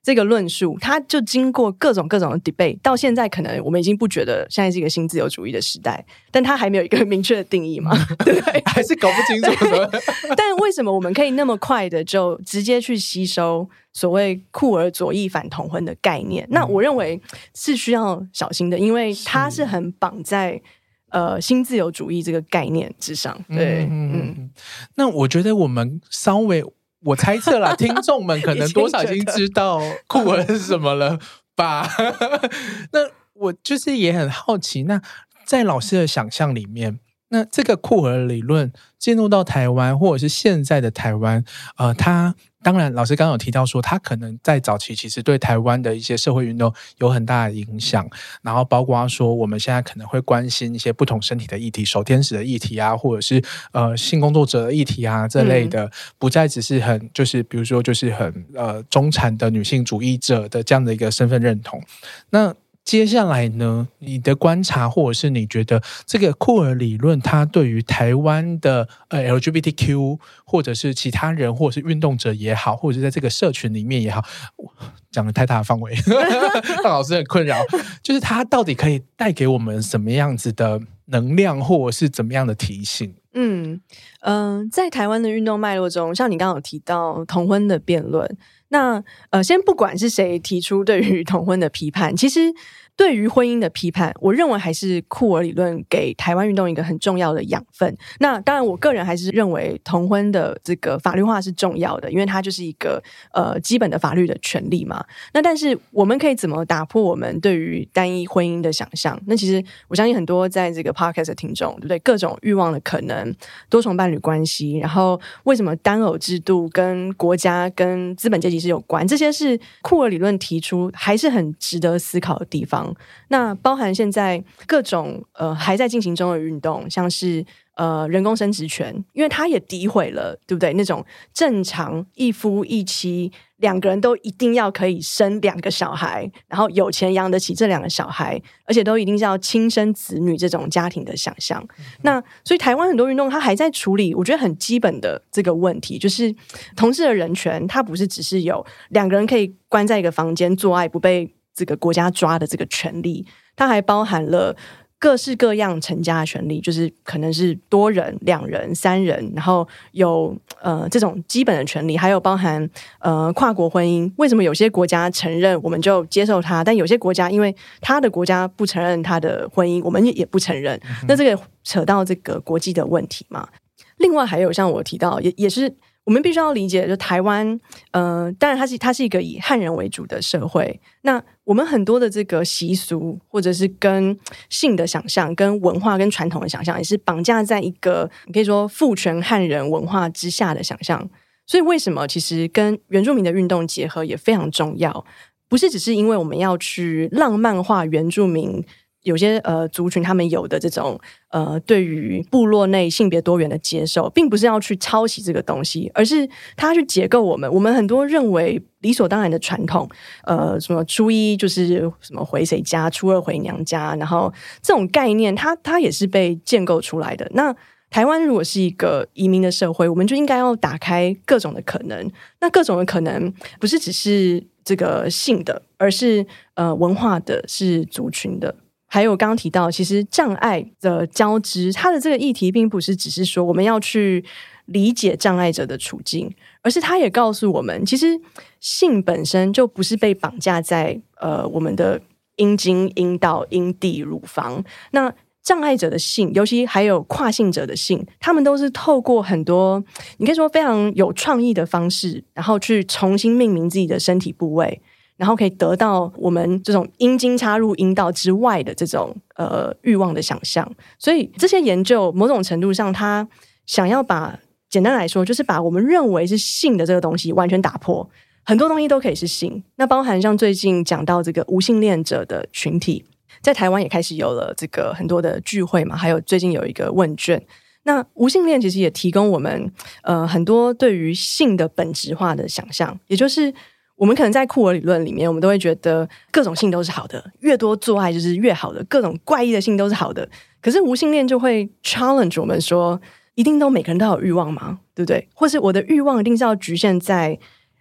这个论述，它就经过各种各种的 debate， 到现在可能我们已经不觉得现在是一个新自由主义的时代，但它还没有一个明确的定义嘛，对不对？ 还是搞不清楚的。 但为什么我们可以那么快的就直接去吸收所谓酷儿左翼反同婚的概念？那我认为是需要小心的，因为它是很绑在呃新自由主义这个概念之上。对，嗯，嗯嗯，那我觉得我们稍微。我猜测啦，听众们可能多少已经知道酷儿是什么了吧？那我就是也很好奇，那在老师的想象里面，那这个酷儿理论进入到台湾，或者是现在的台湾，呃，它当然老师刚刚有提到说，它可能在早期其实对台湾的一些社会运动有很大的影响，然后包括说我们现在可能会关心一些不同身体的议题，守天使的议题啊，或者是呃性工作者的议题啊这类的，嗯、不再只是很就是比如说就是很呃中产的女性主义者的这样的一个身份认同。那接下来呢，你的观察或者是你觉得这个酷儿理论它对于台湾的呃 L G B T Q 或者是其他人或者是运动者也好，或者是在这个社群里面也好，讲得太大的范围让老师很困扰，就是它到底可以带给我们什么样子的能量或者是怎么样的提醒？ 嗯嗯、呃，在台湾的运动脉络中，像你刚刚有提到同婚的辩论，那呃，先不管是谁提出对于同婚的批判，其实对于婚姻的批判，我认为还是酷儿理论给台湾运动一个很重要的养分。那当然我个人还是认为同婚的这个法律化是重要的，因为它就是一个呃基本的法律的权利嘛。那但是我们可以怎么打破我们对于单一婚姻的想象？那其实我相信很多在这个 podcast 的听众，对不对？各种欲望的可能，多重伴侣关系，然后为什么单偶制度跟国家跟资本阶级是有关，这些是酷儿理论提出还是很值得思考的地方。那包含现在各种呃还在进行中的运动，像是呃人工生殖权，因为它也诋毁了，对不对？那种正常一夫一妻两个人都一定要可以生两个小孩，然后有钱养得起这两个小孩，而且都一定是要亲生子女这种家庭的想象。嗯、那所以台湾很多运动它还在处理我觉得很基本的这个问题，就是同志的人权，它不是只是有两个人可以关在一个房间做爱不被这个国家抓的这个权利，它还包含了各式各样成家的权利，就是可能是多人、两人、三人，然后有呃这种基本的权利，还有包含呃跨国婚姻。为什么有些国家承认我们就接受它，但有些国家因为他的国家不承认他的婚姻，我们也不承认。嗯、那这个扯到这个国际的问题嘛。另外还有像我提到，也也是。我们必须要理解，就台湾，呃，当然它是它是一个以汉人为主的社会。那我们很多的这个习俗，或者是跟性的想象、跟文化、跟传统的想象，也是绑架在一个你可以说父权汉人文化之下的想象。所以，为什么其实跟原住民的运动结合也非常重要？不是只是因为我们要去浪漫化原住民。有些呃族群他们有的这种呃对于部落内性别多元的接受，并不是要去抄袭这个东西，而是它去解构我们我们很多认为理所当然的传统，呃什么初一就是什么回谁家，初二回娘家，然后这种概念它它也是被建构出来的。那台湾如果是一个移民的社会，我们就应该要打开各种的可能。那各种的可能不是只是这个性的，而是呃文化的，是族群的。还有刚刚提到，其实障碍的交织，它的这个议题并不是只是说我们要去理解障碍者的处境，而是它也告诉我们，其实性本身就不是被绑架在呃我们的阴茎、阴道、阴蒂、乳房。那障碍者的性，尤其还有跨性者的性，他们都是透过很多你可以说非常有创意的方式，然后去重新命名自己的身体部位。然后可以得到我们这种阴茎插入阴道之外的这种呃欲望的想象。所以这些研究某种程度上，它想要把简单来说，就是把我们认为是性的这个东西完全打破。很多东西都可以是性，那包含像最近讲到这个无性恋者的群体，在台湾也开始有了这个很多的聚会嘛，还有最近有一个问卷。那无性恋其实也提供我们呃很多对于性的本质化的想象，也就是我们可能在酷儿理论里面，我们都会觉得各种性都是好的，越多做爱就是越好的，各种怪异的性都是好的。可是无性恋就会 challenge 我们说，一定都每个人都有欲望吗？对不对？或是我的欲望一定是要局限在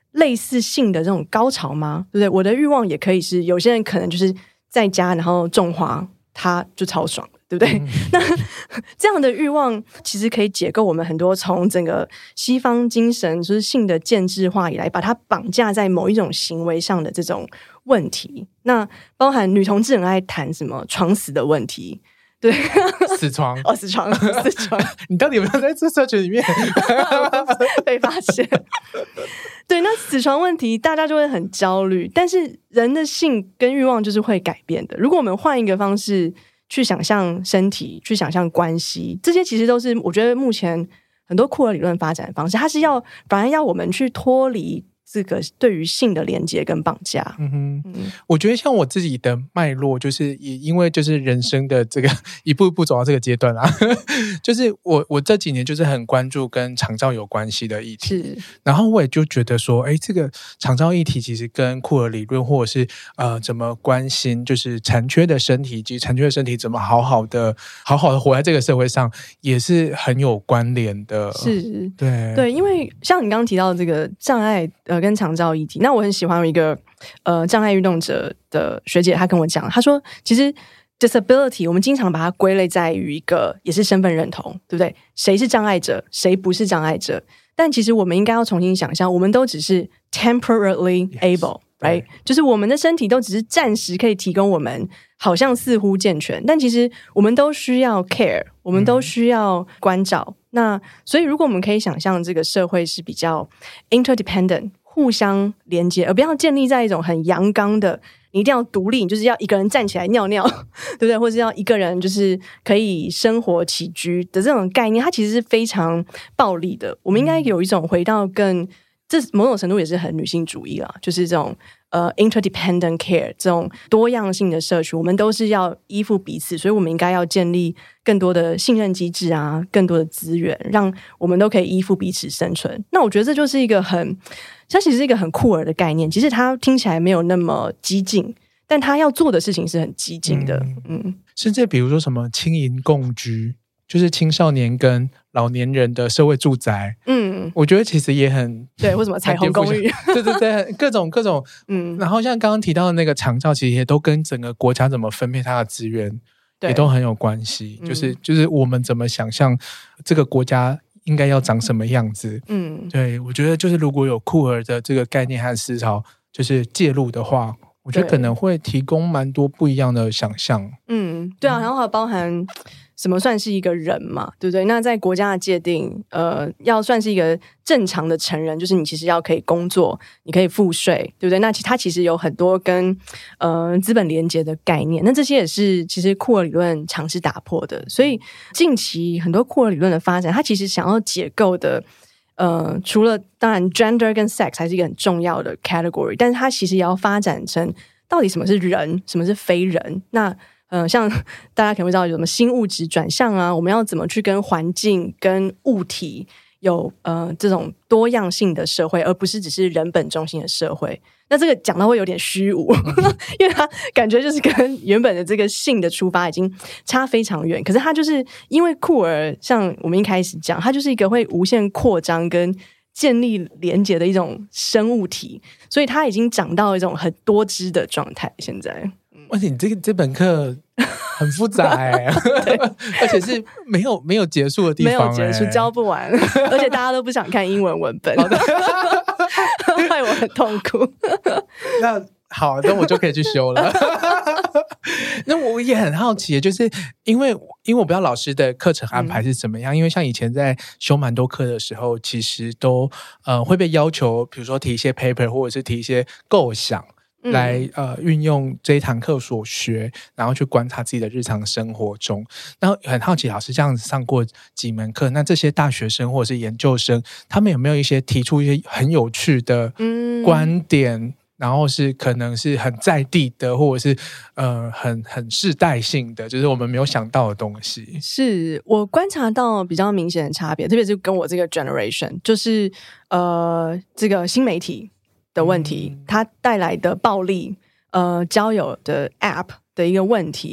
类似性的这种高潮吗？对不对？我的欲望也可以是，有些人可能就是在家然后种花，他就超爽，对不对？嗯、那这样的欲望其实可以解构我们很多从整个西方精神就是性的建制化以来，把它绑架在某一种行为上的这种问题。那包含女同志很爱谈什么床死的问题。对， 死床哦，死床，死床， 你到底有没有在这社群里面被发现？对，那死床问题，大家就会很焦虑。但是人的性跟欲望就是会改变的。如果我们换一个方式去想象身体，去想象关系，这些其实都是我觉得目前很多酷儿理论发展的方式，它是要反而要我们去脱离这个对于性的连接跟绑架。 嗯哼，嗯，我觉得像我自己的脉络，就是也因为就是人生的这个一步一步走到这个阶段啦，就是我我这几年就是很关注跟长照有关系的议题，是，然后我也就觉得说，哎，这个长照议题其实跟酷儿理论或者是呃怎么关心就是残缺的身体以及残缺的身体怎么好好的好好的活在这个社会上，也是很有关联的。 是， 对对，因为像你刚刚提到的这个障碍呃。跟长照议题，那我很喜欢有一个呃障碍运动者的学姐，她跟我讲，她说其实 disability 我们经常把它归类在于一个也是身份认同，对不对？谁是障碍者，谁不是障碍者？但其实我们应该要重新想象，我们都只是 temporarily able、yes. right？ 就是我们的身体都只是暂时可以提供我们好像似乎健全，但其实我们都需要 care， 我们都需要关照。嗯，那所以如果我们可以想象这个社会是比较 interdependent 互相连接，而不要建立在一种很阳刚的你一定要独立，你就是要一个人站起来尿尿对不对？或者要一个人就是可以生活起居的这种概念，它其实是非常暴力的。我们应该有一种回到更这某种程度也是很女性主义啦，就是这种呃 interdependent care 这种多样性的社区，我们都是要依附彼此，所以我们应该要建立更多的信任机制啊，更多的资源，让我们都可以依附彼此生存。那我觉得这就是一个很它其实是一个很酷儿的概念，其实它听起来没有那么激进，但它要做的事情是很激进的。嗯，嗯甚至比如说什么青银共居，就是青少年跟老年人的社会住宅，嗯，我觉得其实也很对，为什么彩虹公寓？ 对对对，各种各种，嗯，然后像刚刚提到的那个长照，其实也都跟整个国家怎么分配它的资源，也都很有关系。就是就是我们怎么想象这个国家应该要长什么样子？嗯，对，我觉得就是如果有酷儿的这个概念和思潮，就是介入的话，我觉得可能会提供蛮多不一样的想象。 嗯，对啊，然后还包含什么算是一个人嘛，对不对？那在国家的界定，呃，要算是一个正常的成人，就是你其实要可以工作，你可以付税，对不对？那其它其实有很多跟呃资本连结的概念，那这些也是其实酷儿理论尝试打破的。所以近期很多酷儿理论的发展，它其实想要解构的。呃，除了当然 gender 跟 sex 还是一个很重要的 category， 但是它其实也要发展成到底什么是人，什么是非人。那呃，像大家可能会知道有什么新物质转向啊，我们要怎么去跟环境跟物体有呃这种多样性的社会，而不是只是人本中心的社会。那这个讲到会有点虚无因为它感觉就是跟原本的这个性的出发已经差非常远，可是它就是因为酷儿像我们一开始讲，它就是一个会无限扩张跟建立连结的一种生物体，所以它已经长到一种很多汁的状态。现在而且你这个这本课很复杂哎、欸，而且是没有没有结束的地方、欸， 没有结束，教不完，而且大家都不想看英文文本，害我很痛苦。 那好，那我就可以去修了。那我也很好奇，就是因为因为我不知道老师的课程安排是怎么样，嗯、因为像以前在修蛮多课的时候，其实都呃会被要求，比如说提一些 paper 或者是提一些构想。来呃运用这一堂课所学，然后去观察自己的日常生活中。然后很好奇，老师这样子上过几门课，那这些大学生或者是研究生，他们有没有一些提出一些很有趣的观点？嗯然后是可能是很在地的，或者是呃很很世代性的，就是我们没有想到的东西。 是我观察到比较明显的差别，特别是跟我这个 generation， 就是呃这个新媒体的问题，嗯、它带来的暴力，呃交友的 app 的一个问题。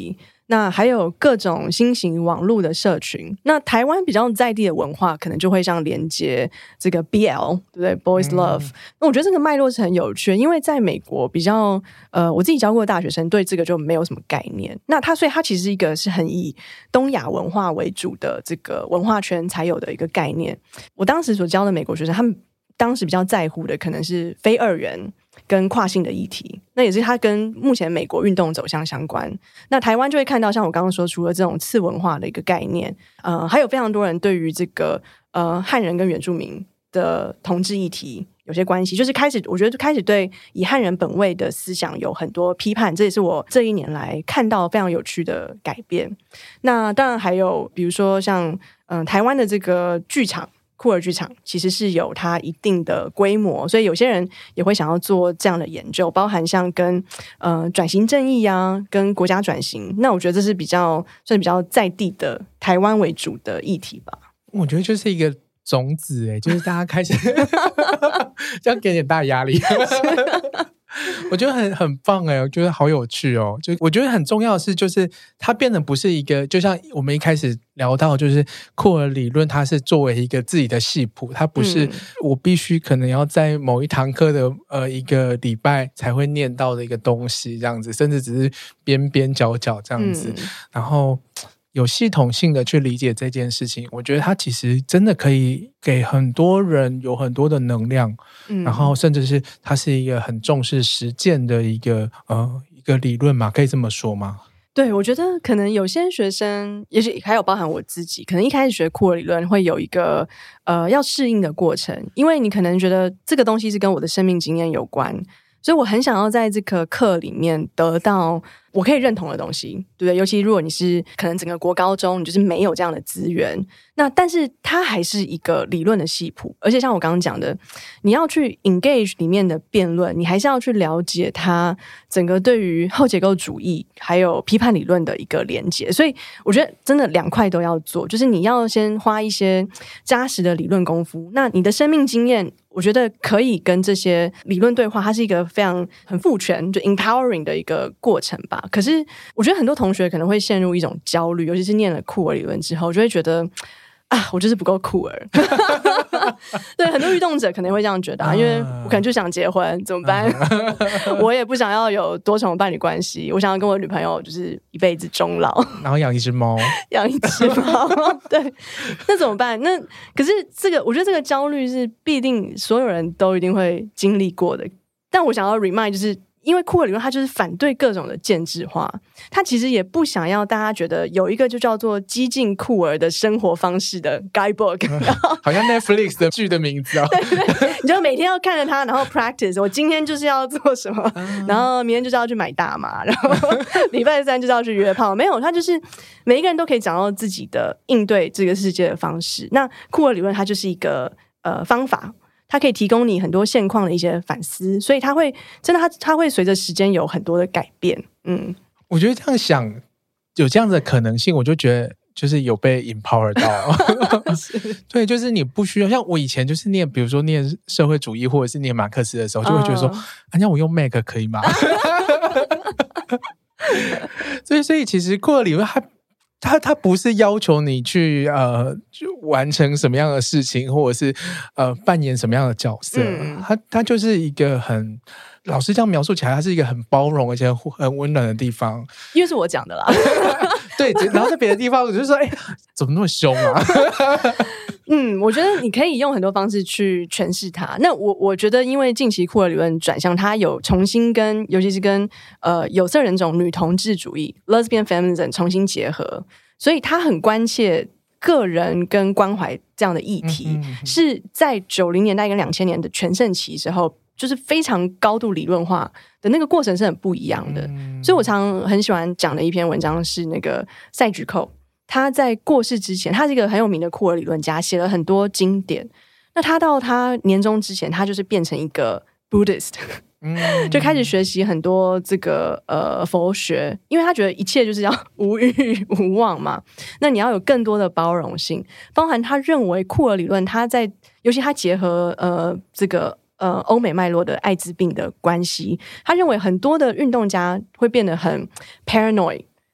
那还有各种新型网络的社群。那台湾比较在地的文化可能就会像连接这个 B L 对不对 Boys Love、嗯、那我觉得这个脉络是很有趣的，因为在美国比较呃，我自己教过的大学生对这个就没有什么概念，那它所以它其实是一个是很以东亚文化为主的这个文化圈才有的一个概念。我当时所教的美国学生他们当时比较在乎的可能是非二元跟跨性的议题，那也是它跟目前美国运动走向相关。那台湾就会看到像我刚刚说，除了这种次文化的一个概念，呃，还有非常多人对于这个呃汉人跟原住民的同志议题有些关系，就是开始我觉得就开始对以汉人本位的思想有很多批判，这也是我这一年来看到非常有趣的改变。那当然还有比如说像嗯、呃、台湾的这个剧场酷儿剧场其实是有它一定的规模，所以有些人也会想要做这样的研究，包含像跟呃转型正义啊，跟国家转型。那我觉得这是比较算是比较在地的台湾为主的议题吧。 我觉得就是一个种子哎，就是大家开始这样给点大压力。我觉得很很棒哎，我觉得好有趣哦。就我觉得很重要的是，就是它变得不是一个，就像我们一开始聊到，就是酷儿理论，它是作为一个自己的系谱，它不是我必须可能要在某一堂课的呃一个礼拜才会念到的一个东西，这样子，甚至只是边边角角这样子，嗯、然后。有系统性的去理解这件事情，我觉得它其实真的可以给很多人有很多的能量，嗯、然后甚至是它是一个很重视实践的一个呃一个理论嘛，可以这么说吗？ 对，我觉得可能有些学生，也许还有包含我自己，可能一开始学酷儿理论会有一个呃要适应的过程，因为你可能觉得这个东西是跟我的生命经验有关，所以我很想要在这个课里面得到我可以认同的东西，对不对？尤其如果你是可能整个国高中你就是没有这样的资源，那但是它还是一个理论的系谱，而且像我刚刚讲的，你要去 engage 里面的辩论，你还是要去了解它整个对于后结构主义还有批判理论的一个连结，所以我觉得真的两块都要做，就是你要先花一些扎实的理论功夫，那你的生命经验我觉得可以跟这些理论对话，它是一个非常很赋权就 empowering 的一个过程吧。可是我觉得很多同学可能会陷入一种焦虑，尤其是念了酷儿理论之后，就会觉得啊，我就是不够酷儿。对，很多运动者可能会这样觉得、啊、因为我可能就想结婚怎么办？我也不想要有多重伴侣关系，我想要跟我女朋友就是一辈子终老， 然后养一只猫， 养一只猫。对，那怎么办？那可是这个，我觉得这个焦虑是必定所有人都一定会经历过的。但我想要 remind 就是。因为酷儿理论它就是反对各种的建制化，它其实也不想要大家觉得有一个就叫做激进酷儿的生活方式的 guidebook、嗯、 好像 Netflix 的剧的名字哦。 对对，你就每天要看着它，然后 practice 我今天就是要做什么、嗯、然后明天就是要去买大麻，然后礼拜三就是要去约炮。没有，它就是每一个人都可以找到自己的应对这个世界的方式。那酷儿理论它就是一个呃方法，它可以提供你很多现况的一些反思，所以它会真的它它会随着时间有很多的改变。嗯， 我觉得这样想有这样的可能性，我就觉得就是有被 empower 到。对，就是你不需要像我以前就是念，比如说念社会主义或者是念马克思的时候，就会觉得说，啊，那我用 Mac 可以吗？所以，所以其实酷儿理论它。他他不是要求你去呃就完成什么样的事情，或者是呃扮演什么样的角色，嗯、他他就是一个很老师这样描述起来，它是一个很包容而且很温暖的地方。 因为是我讲的啦， 对，然后在别的地方我就说，哎、欸，怎么那么凶啊？ 嗯，我觉得你可以用很多方式去诠释它。那我我觉得，因为近期酷儿理论转向，它有重新跟，尤其是跟呃有色人种女同志主义 （lesbian feminism） 重新结合，所以他很关切个人跟关怀这样的议题，嗯嗯嗯是在九零年代跟两千年的全盛期时候，就是非常高度理论化的那个过程是很不一样的。嗯、所以我常很喜欢讲的一篇文章是那个赛菊蔻。他在过世之前，他是一个很有名的酷儿理论家，写了很多经典。那他到他年终之前，他就是变成一个 Buddhist，、嗯、就开始学习很多这个呃佛学，因为他觉得一切就是要无欲无望嘛。那你要有更多的包容性，包含他认为酷儿理论，他在尤其他结合呃这个呃欧美脉络的艾滋病的关系，他认为很多的运动家会变得很 paranoid。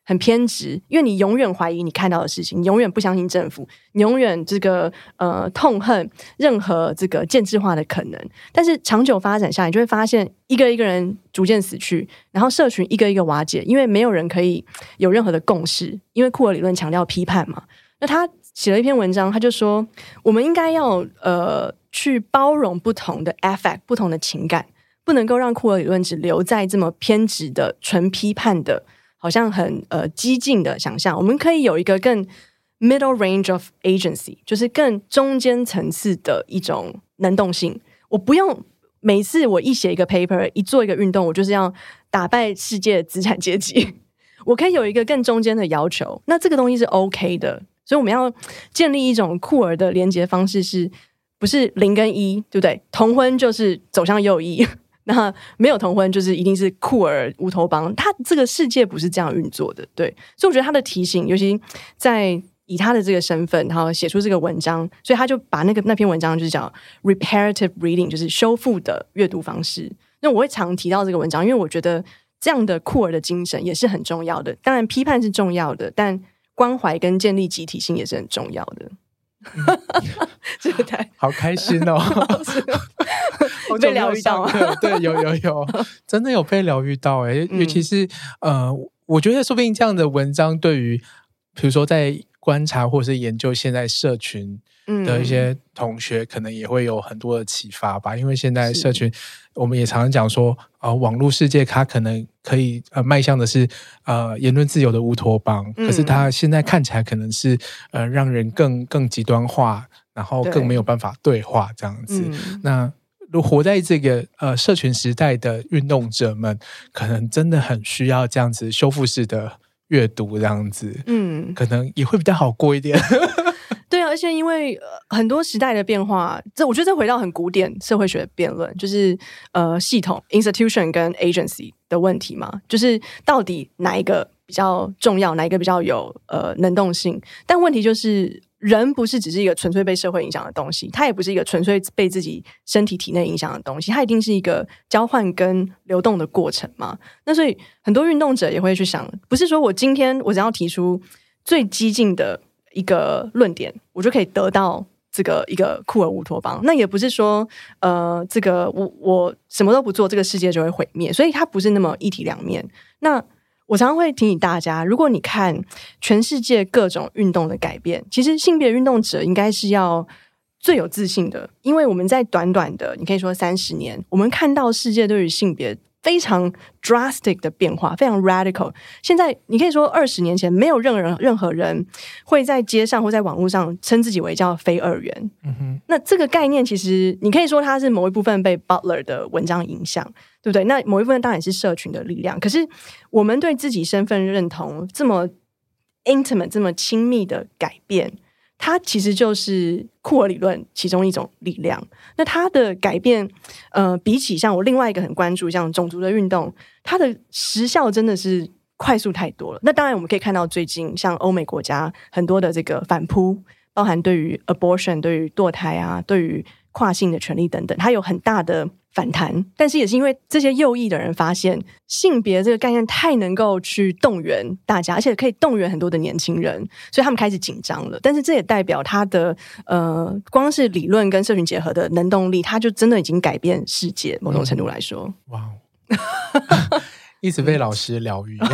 很偏执，因为你永远怀疑你看到的事情，你永远不相信政府，你永远这个呃痛恨任何这个建制化的可能。但是长久发展下来，你就会发现一个一个人逐渐死去，然后社群一个一个瓦解，因为没有人可以有任何的共识，因为库尔理论强调批判嘛。那他写了一篇文章，他就说我们应该要呃去包容不同的 affect 不同的情感，不能够让库尔理论只留在这么偏执的纯批判的好像很呃激进的想象，我们可以有一个更 middle range of agency， 就是更中间层次的一种能动性。我不用每次我一写一个 paper 一做一个运动，我就是要打败世界资产阶级，我可以有一个更中间的要求，那这个东西是 OK 的。所以我们要建立一种酷儿的连结方式，是不是零跟一，对不对？同婚就是走向右翼，那没有同婚就是一定是酷儿乌托邦，他这个世界不是这样运作的，对。所以我觉得他的提醒，尤其在以他的这个身份，然后写出这个文章，所以他就把那个那篇文章就是叫 reparative reading， 就是修复的阅读方式。那我会常提到这个文章，因为我觉得这样的酷儿的精神也是很重要的。当然批判是重要的，但关怀跟建立集体性也是很重要的。这个太好开心哦被疗愈到对，有有有真的有被疗愈到耶、嗯、尤其是呃，我觉得说不定这样的文章对于比如说在观察或是研究现在社群的一些同学可能也会有很多的启发吧，因为现在社群我们也常常讲说呃，网络世界它可能可以呃迈向的是呃言论自由的乌托邦、嗯、可是它现在看起来可能是呃让人更更极端化，然后更没有办法对话这样子、嗯、那活在这个呃社群时代的运动者们可能真的很需要这样子修复式的阅读这样子，嗯，可能也会比较好过一点对啊，而且因为、呃、很多时代的变化，这我觉得这回到很古典社会学的辩论，就是呃系统 institution 跟 agency 的问题嘛，就是到底哪一个比较重要，哪一个比较有呃能动性。但问题就是人不是只是一个纯粹被社会影响的东西，它也不是一个纯粹被自己身体体内影响的东西，它一定是一个交换跟流动的过程嘛。那所以很多运动者也会去想，不是说我今天我只要提出最激进的一个论点，我就可以得到这个一个酷儿乌托邦。那也不是说呃，这个我我什么都不做，这个世界就会毁灭。所以它不是那么一体两面。那我常常会提醒大家，如果你看全世界各种运动的改变，其实性别运动者应该是要最有自信的，因为我们在短短的你可以说三十年，我们看到世界对于性别非常 drastic 的变化，非常 radical。 现在你可以说二十年前没有任何人任何人会在街上或在网络上称自己为叫非二元、嗯、哼，那这个概念其实你可以说它是某一部分被 Butler 的文章影响，对不对？那某一部分当然是社群的力量，可是我们对自己身份认同这么 intimate 这么亲密的改变，它其实就是酷儿理论其中一种力量。那它的改变呃，比起像我另外一个很关注像种族的运动，它的时效真的是快速太多了。那当然我们可以看到最近像欧美国家很多的这个反扑，包含对于 abortion 对于堕胎啊，对于跨性的权利等等，它有很大的反弹。但是也是因为这些右翼的人发现性别这个概念太能够去动员大家，而且可以动员很多的年轻人，所以他们开始紧张了。但是这也代表他的呃，光是理论跟社群结合的能动力，他就真的已经改变世界，某种程度来说、嗯、 哇一直被老师疗愈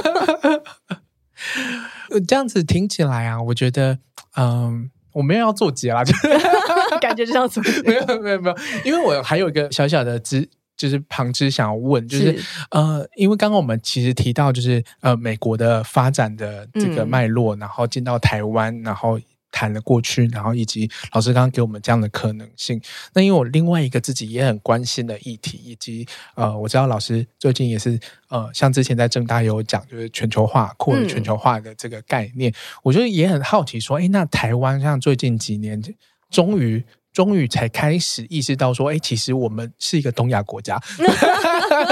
这样子听起来啊，我觉得嗯，我没有要做结啦感觉就像做结没有没有没有，因为我还有一个小小的知就是旁支想要问，就是呃，因为刚刚我们其实提到就是呃美国的发展的这个脉络、嗯、然后进到台湾，然后谈了过去，然后以及老师刚刚给我们这样的可能性。那因为我另外一个自己也很关心的议题，以及呃，我知道老师最近也是呃，像之前在政大有讲，就是全球化、扩了全球化的这个概念，嗯、我觉得也很好奇说，哎，那台湾像最近几年终于。终于才开始意识到说，哎，其实我们是一个东亚国家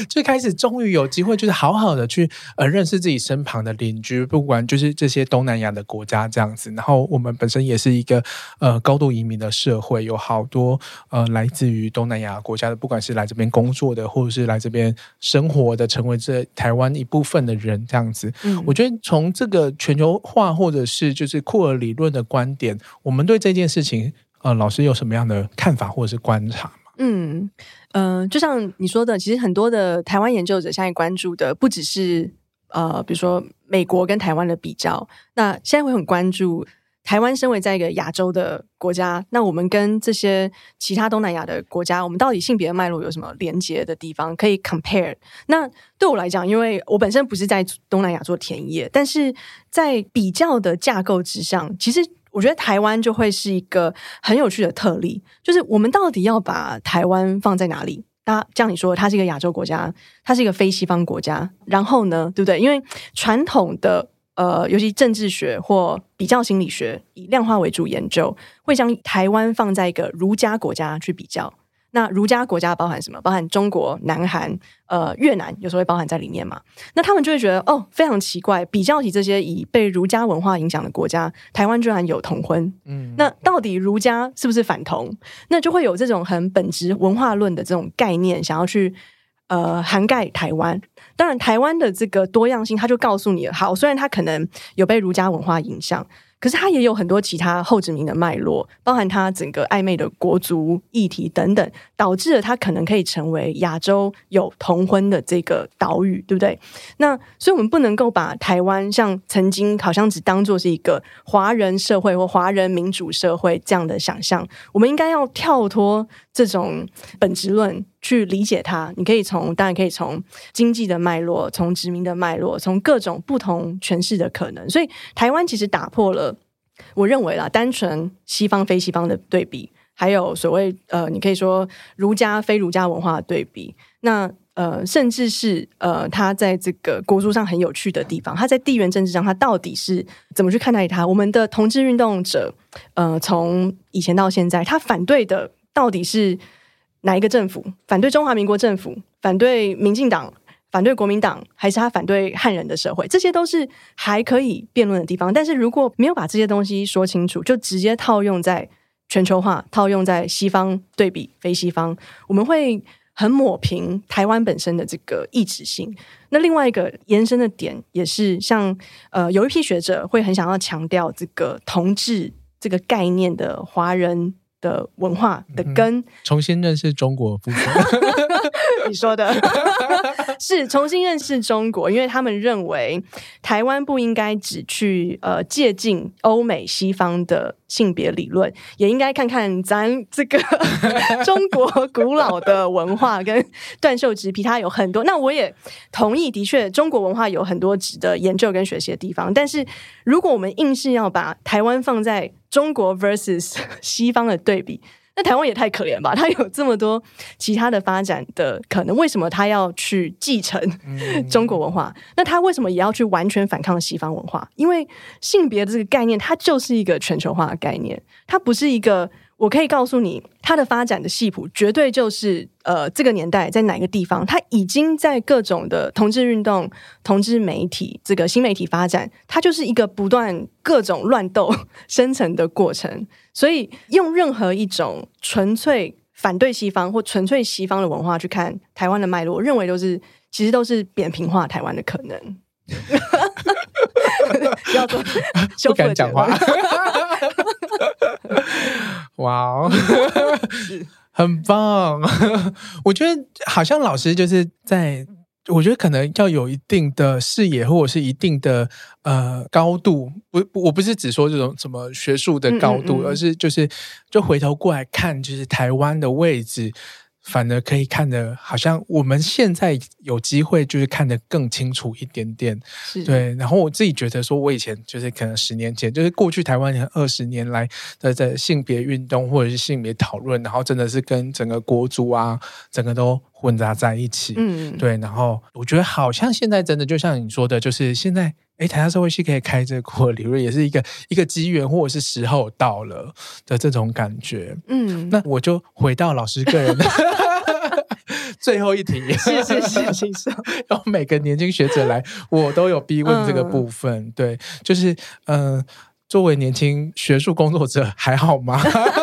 最开始终于有机会就是好好的去呃认识自己身旁的邻居，不管就是这些东南亚的国家这样子。然后我们本身也是一个呃高度移民的社会，有好多呃来自于东南亚国家的，不管是来这边工作的，或者是来这边生活的，成为这台湾一部分的人这样子。嗯，我觉得从这个全球化或者是就是库尔理论的观点，我们对这件事情呃老师有什么样的看法或者是观察吗？ 嗯，呃，就像你说的，其实很多的台湾研究者现在关注的不只是呃，比如说美国跟台湾的比较，那现在会很关注台湾身为在一个亚洲的国家，那我们跟这些其他东南亚的国家，我们到底性别的脉络有什么连接的地方可以 compare？ 那对我来讲，因为我本身不是在东南亚做田野，但是在比较的架构之上，其实我觉得台湾就会是一个很有趣的特例，就是我们到底要把台湾放在哪里？大家像你说，它是一个亚洲国家，它是一个非西方国家，然后呢，对不对？因为传统的呃，尤其政治学或比较心理学以量化为主研究，会将台湾放在一个儒家国家去比较。那儒家国家包含什么？包含中国、南韩、呃越南，有时候会包含在里面嘛。那他们就会觉得哦，非常奇怪，比较起这些以被儒家文化影响的国家，台湾居然有同婚。嗯，那到底儒家是不是反同？那就会有这种很本质文化论的这种概念，想要去呃涵盖台湾。当然，台湾的这个多样性，它就告诉你了，好，虽然它可能有被儒家文化影响，可是它也有很多其他后殖民的脉络，包含它整个暧昧的国族议题等等，导致了它可能可以成为亚洲有同婚的这个岛屿，对不对？那所以我们不能够把台湾像曾经好像只当作是一个华人社会或华人民主社会这样的想象，我们应该要跳脱这种本质论去理解它。你可以从当然可以从经济的脉络，从殖民的脉络，从各种不同诠释的可能。所以台湾其实打破了我认为啦，单纯西方非西方的对比，还有所谓呃，你可以说儒家非儒家文化的对比。那呃，甚至是呃，他在这个国族上很有趣的地方，他在地缘政治上，他到底是怎么去看待他？我们的同志运动者，呃，从以前到现在，他反对的到底是哪一个政府？反对中华民国政府？反对民进党？反对国民党，还是他反对汉人的社会？这些都是还可以辩论的地方。但是如果没有把这些东西说清楚，就直接套用在全球化，套用在西方对比非西方，我们会很抹平台湾本身的这个异质性。那另外一个延伸的点也是像呃，有一批学者会很想要强调这个同志这个概念的华人的文化的根、嗯、 重新认识中国部分你说的是重新认识中国，因为他们认为台湾不应该只去呃借鉴欧美西方的性别理论，也应该看看咱这个中国古老的文化跟断袖之癖，它有很多。那我也同意，的确中国文化有很多值得研究跟学习的地方，但是如果我们硬是要把台湾放在中国 versus 西方的对比，那台湾也太可怜吧，它有这么多其他的发展的可能，为什么它要去继承中国文化、嗯、那它为什么也要去完全反抗西方文化？因为性别的这个概念它就是一个全球化的概念，它不是一个我可以告诉你它的发展的系谱绝对就是呃这个年代在哪个地方，它已经在各种的同志运动、同志媒体、这个新媒体发展，它就是一个不断各种乱斗生成的过程。所以用任何一种纯粹反对西方或纯粹西方的文化去看台湾的脉络，我认为都是其实都是扁平化台湾的可能。不要做不敢讲话哇哦很棒我觉得好像老师就是在我觉得可能要有一定的视野或者是一定的呃高度，不我不是只说这种什么学术的高度，嗯嗯嗯而是就是就回头过来看就是台湾的位置，反而可以看得好像我们现在有机会就是看得更清楚一点点。对，然后我自己觉得说我以前就是可能十年前就是过去台湾二十年来的的性别运动或者是性别讨论，然后真的是跟整个国族啊整个都混杂在一起。嗯，对，然后我觉得好像现在真的就像你说的，就是现在诶台大社会系可以开这个库尔理论也是一个一个机缘或者是时候到了的这种感觉。嗯，那我就回到老师个人的最后一题是是是，请说。 然后每个年轻学者来，我都有逼问这个部分。嗯、对，就是呃，作为年轻学术工作者，还好吗？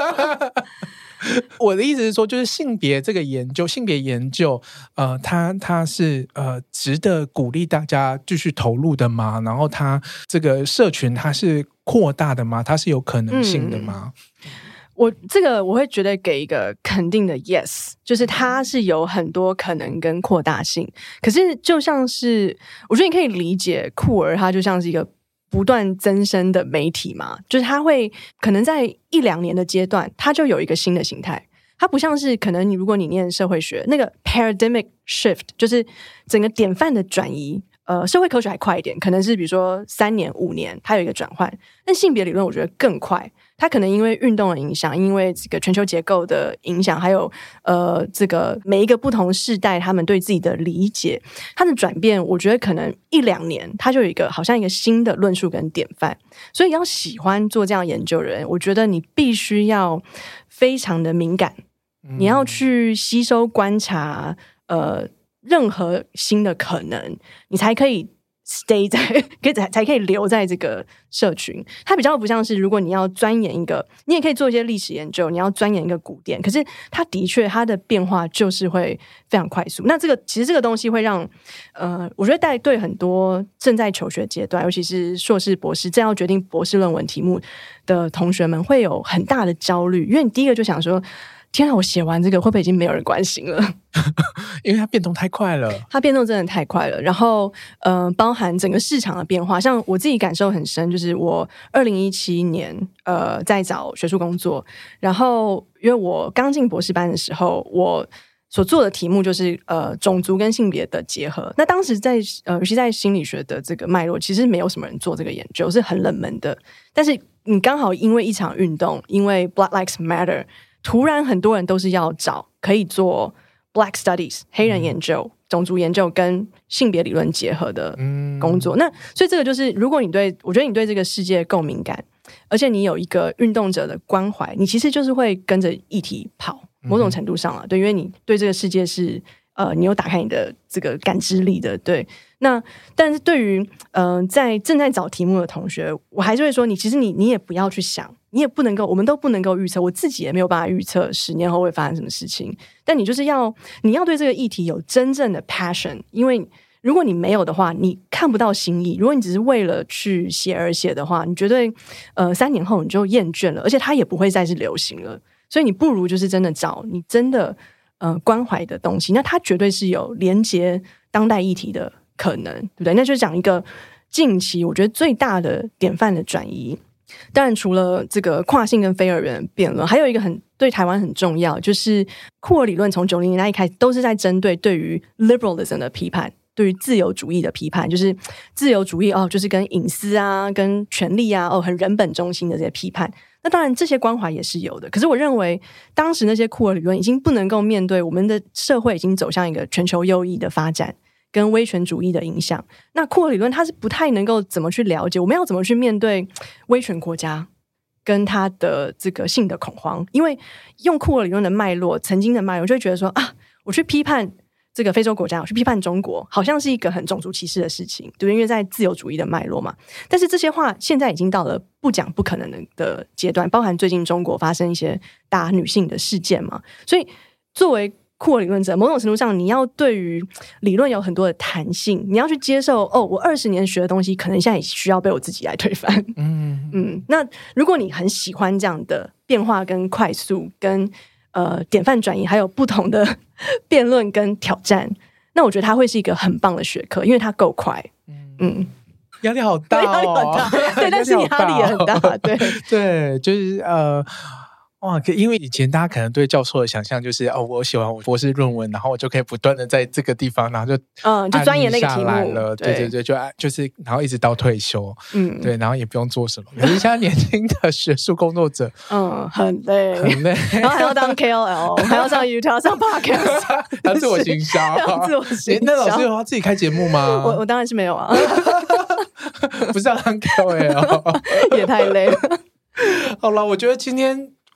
我的意思是说，就是性别这个研究，性别研究，呃，它它是呃值得鼓励大家继续投入的吗？然后它这个社群它是扩大的吗？它是有可能性的吗？ 嗯，我这个我会觉得给一个肯定的 yes， 就是它是有很多可能跟扩大性。可是就像是我觉得你可以理解酷儿，它就像是一个不断增生的媒体嘛，就是它会可能在一两年的阶段，它就有一个新的形态。它不像是可能你如果你念社会学，那个 paradigmic shift 就是整个典范的转移。呃，社会科学还快一点，可能是比如说三年五年它有一个转换。但性别理论我觉得更快，它可能因为运动的影响，因为这个全球结构的影响，还有呃这个每一个不同世代他们对自己的理解，它的转变我觉得可能一两年它就有一个好像一个新的论述跟典范。所以要喜欢做这样研究的人，我觉得你必须要非常的敏感，你要去吸收观察呃任何新的可能，你才可以 stay 在可以才可以留在这个社群。它比较不像是如果你要钻研一个，你也可以做一些历史研究，你要钻研一个古典，可是它的确它的变化就是会非常快速。那这个其实这个东西会让呃，我觉得带对很多正在求学阶段，尤其是硕士博士正要决定博士论文题目的同学们会有很大的焦虑，因为你第一个就想说，天啊，我写完这个会不会已经没有人关心了？ 因为它变动太快了， 它变动真的太快了。然后，呃，包含整个市场的变化，像我自己感受很深，就是我二零一七年呃在找学术工作，然后因为我刚进博士班的时候，我所做的题目就是呃种族跟性别的结合。那当时在呃尤其在心理学的这个脉络，其实没有什么人做这个研究，是很冷门的。但是你刚好因为一场运动，因为 Black Lives Matter。突然很多人都是要找可以做 Black Studies 黑人研究、嗯、种族研究跟性别理论结合的工作、嗯、那所以这个就是如果你对我觉得你对这个世界够敏感，而且你有一个运动者的关怀，你其实就是会跟着议题跑，某种程度上啊，对，因为你对这个世界是呃，你有打开你的这个感知力的，对。那但是对于呃在正在找题目的同学，我还是会说，你其实你你也不要去想，你也不能够，我们都不能够预测，我自己也没有办法预测十年后会发生什么事情。但你就是要你要对这个议题有真正的 passion， 因为如果你没有的话，你看不到新意。如果你只是为了去写而写的话，你绝对呃三年后你就厌倦了，而且它也不会再是流行了。所以你不如就是真的找你真的呃关怀的东西，那它绝对是有连接当代议题的可能，对不对？那就讲一个近期我觉得最大的典范的转移。当然除了这个跨性跟非二元辩论，还有一个很对台湾很重要，就是库尔理论从九零年代一开始都是在针对对于 liberalism 的批判，对于自由主义的批判，就是自由主义哦，就是跟隐私啊跟权利啊哦很人本中心的这些批判。那当然这些关怀也是有的，可是我认为当时那些库尔理论已经不能够面对我们的社会已经走向一个全球右翼的发展跟威权主义的影响。那库尔理论它是不太能够怎么去了解我们要怎么去面对威权国家跟他的这个性的恐慌，因为用库尔理论的脉络曾经的脉络就会觉得说啊，我去批判这个非洲国家，我去批判中国好像是一个很种族歧视的事情，对，因为在自由主义的脉络嘛。但是这些话现在已经到了不讲不可能的阶段，包含最近中国发生一些打女性的事件嘛。所以作为库尔理论者，某种程度上你要对于理论有很多的弹性，你要去接受哦，我二十年学的东西可能现在也需要被我自己来推翻。嗯嗯，那如果你很喜欢这样的变化跟快速跟呃典范转移还有不同的辩论跟挑战，那我觉得它会是一个很棒的学科，因为它够快。嗯， 压力好大哦， 压力很大，对，但是压力也很大，对对，就是呃。哇，因为以前大家可能对教授的想象就是哦，我写完我博士论文，然后我就可以不断的在这个地方，然后就嗯，就钻研那个题目了，对对对，就就是然后一直到退休，嗯，对，然后也不用做什么。可是现在年轻的学术工作者， 嗯，很累， 很累， 然后还要当 K O L， 还要上 YouTube， 上 Podcast， 还要自我行销， 要自我行销。 那老师有要自己开节目吗？ 我我当然是没有啊， 不是要当 K O L， 也太累了。 好了，我觉得今天。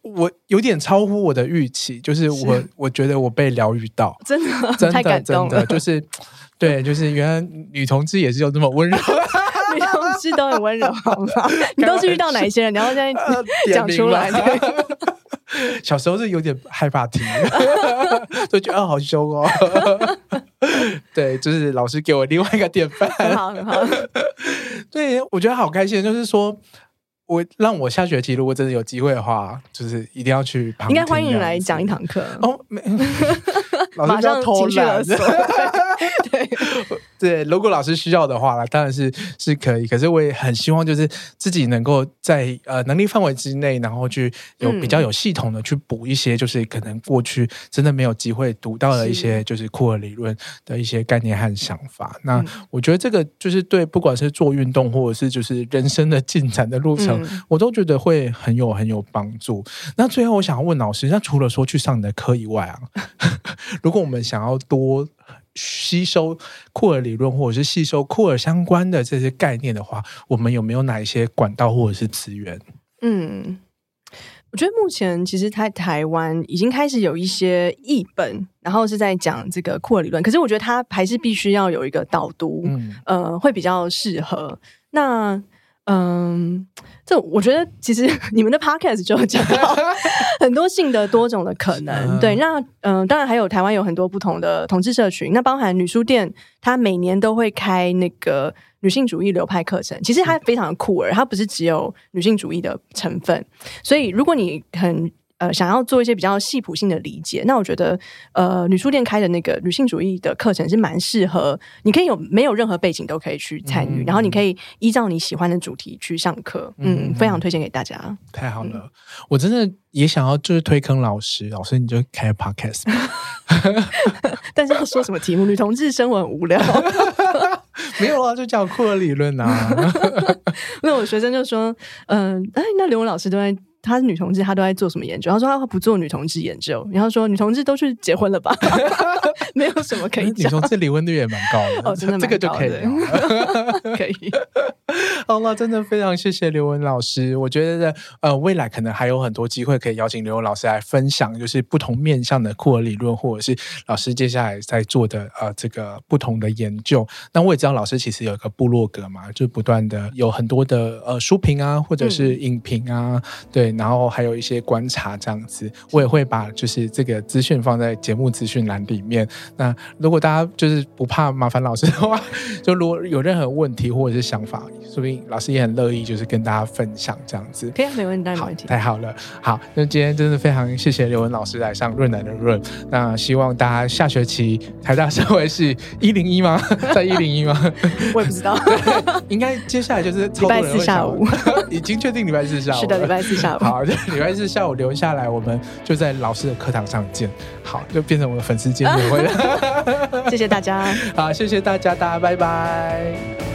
我有点超乎我的预期，就是我我觉得我被疗愈到， 真的真的太感动了， 真的就是对，就是原来女同志也是有这么温柔。 女同志都很温柔好吗？你都是遇到哪一些人？然后现在讲出来。 小时候是有点害怕听，就觉得、哦、好凶哦。对，就是老师给我另外一个典范， 很好很好。 对，我觉得好开心，就是说我让我下学期如果真的有机会的话，就是一定要去旁听。 应该欢迎你来讲一堂课哦。老师不要偷懒。 对对，如果老师需要的话当然是是可以，可是我也很希望就是自己能够在呃能力范围之内，然后去有比较有系统的去补一些就是可能过去真的没有机会读到的一些就是库尔理论的一些概念和想法。那我觉得这个就是对不管是做运动或者是就是人生的进展的路程、嗯、我都觉得会很有很有帮助。那最后我想要问老师，那除了说去上你的课以外啊如果我们想要多吸收库尔理论或者是吸收库尔相关的这些概念的话，我们有没有哪一些管道或者是资源？ 嗯，我觉得目前其实在台湾已经开始有一些译本，然后是在讲这个库尔理论，可是我觉得它还是必须要有一个导读、嗯、呃，会比较适合。那嗯，这我觉得其实你们的 podcast 就有讲到很多性的多种的可能，对。那嗯、呃，当然还有台湾有很多不同的同志社群，那包含女书店，它每年都会开那个女性主义流派课程，其实它非常的酷儿，它不是只有女性主义的成分，所以如果你很呃，想要做一些比较系谱性的理解，那我觉得呃，女书店开的那个女性主义的课程是蛮适合，你可以有没有任何背景都可以去参与、嗯、然后你可以依照你喜欢的主题去上课， 嗯, 嗯，非常推荐给大家。 太好了、嗯、我真的也想要就是推坑老师，老师你就开 podcast 但是要说什么题目？女同志生活很无聊没有啊，就讲库尔理论啊那我学生就说嗯、呃，哎，那刘文老师都在她是女同志，她都在做什么研究？她说她不做女同志研究，然后说女同志都去结婚了吧没有什么可以讲。 女同志离婚率也蛮高的哦， 真的蛮高的， 这个就可以聊可以好了，真的非常谢谢刘文老师。我觉得呃，未来可能还有很多机会可以邀请刘文老师来分享，就是不同面向的库尔理论，或者是老师接下来在做的呃这个不同的研究。那我也知道老师其实有一个部落格嘛，就不断的有很多的呃书评啊，或者是影评啊、嗯、对，然后还有一些观察这样子，我也会把就是这个资讯放在节目资讯栏里面。那如果大家就是不怕麻烦老师的话，就如果有任何问题或者是想法，说不定老师也很乐意就是跟大家分享这样子。 可以啊，没问题，没问题。 太好了，好，那今天真的非常谢谢刘文老师来上润男的润。那希望大家下学期台大社会是一零一吗？在一零一吗？ 我也不知道应该接下来就是礼拜四下午已经确定礼拜四下午。 是的，礼拜四下午。 好，礼拜四下午留下来，我们就在老师的课堂上见。好，就变成我的粉丝见面会了谢谢大家。 好，谢谢大家，大家拜拜。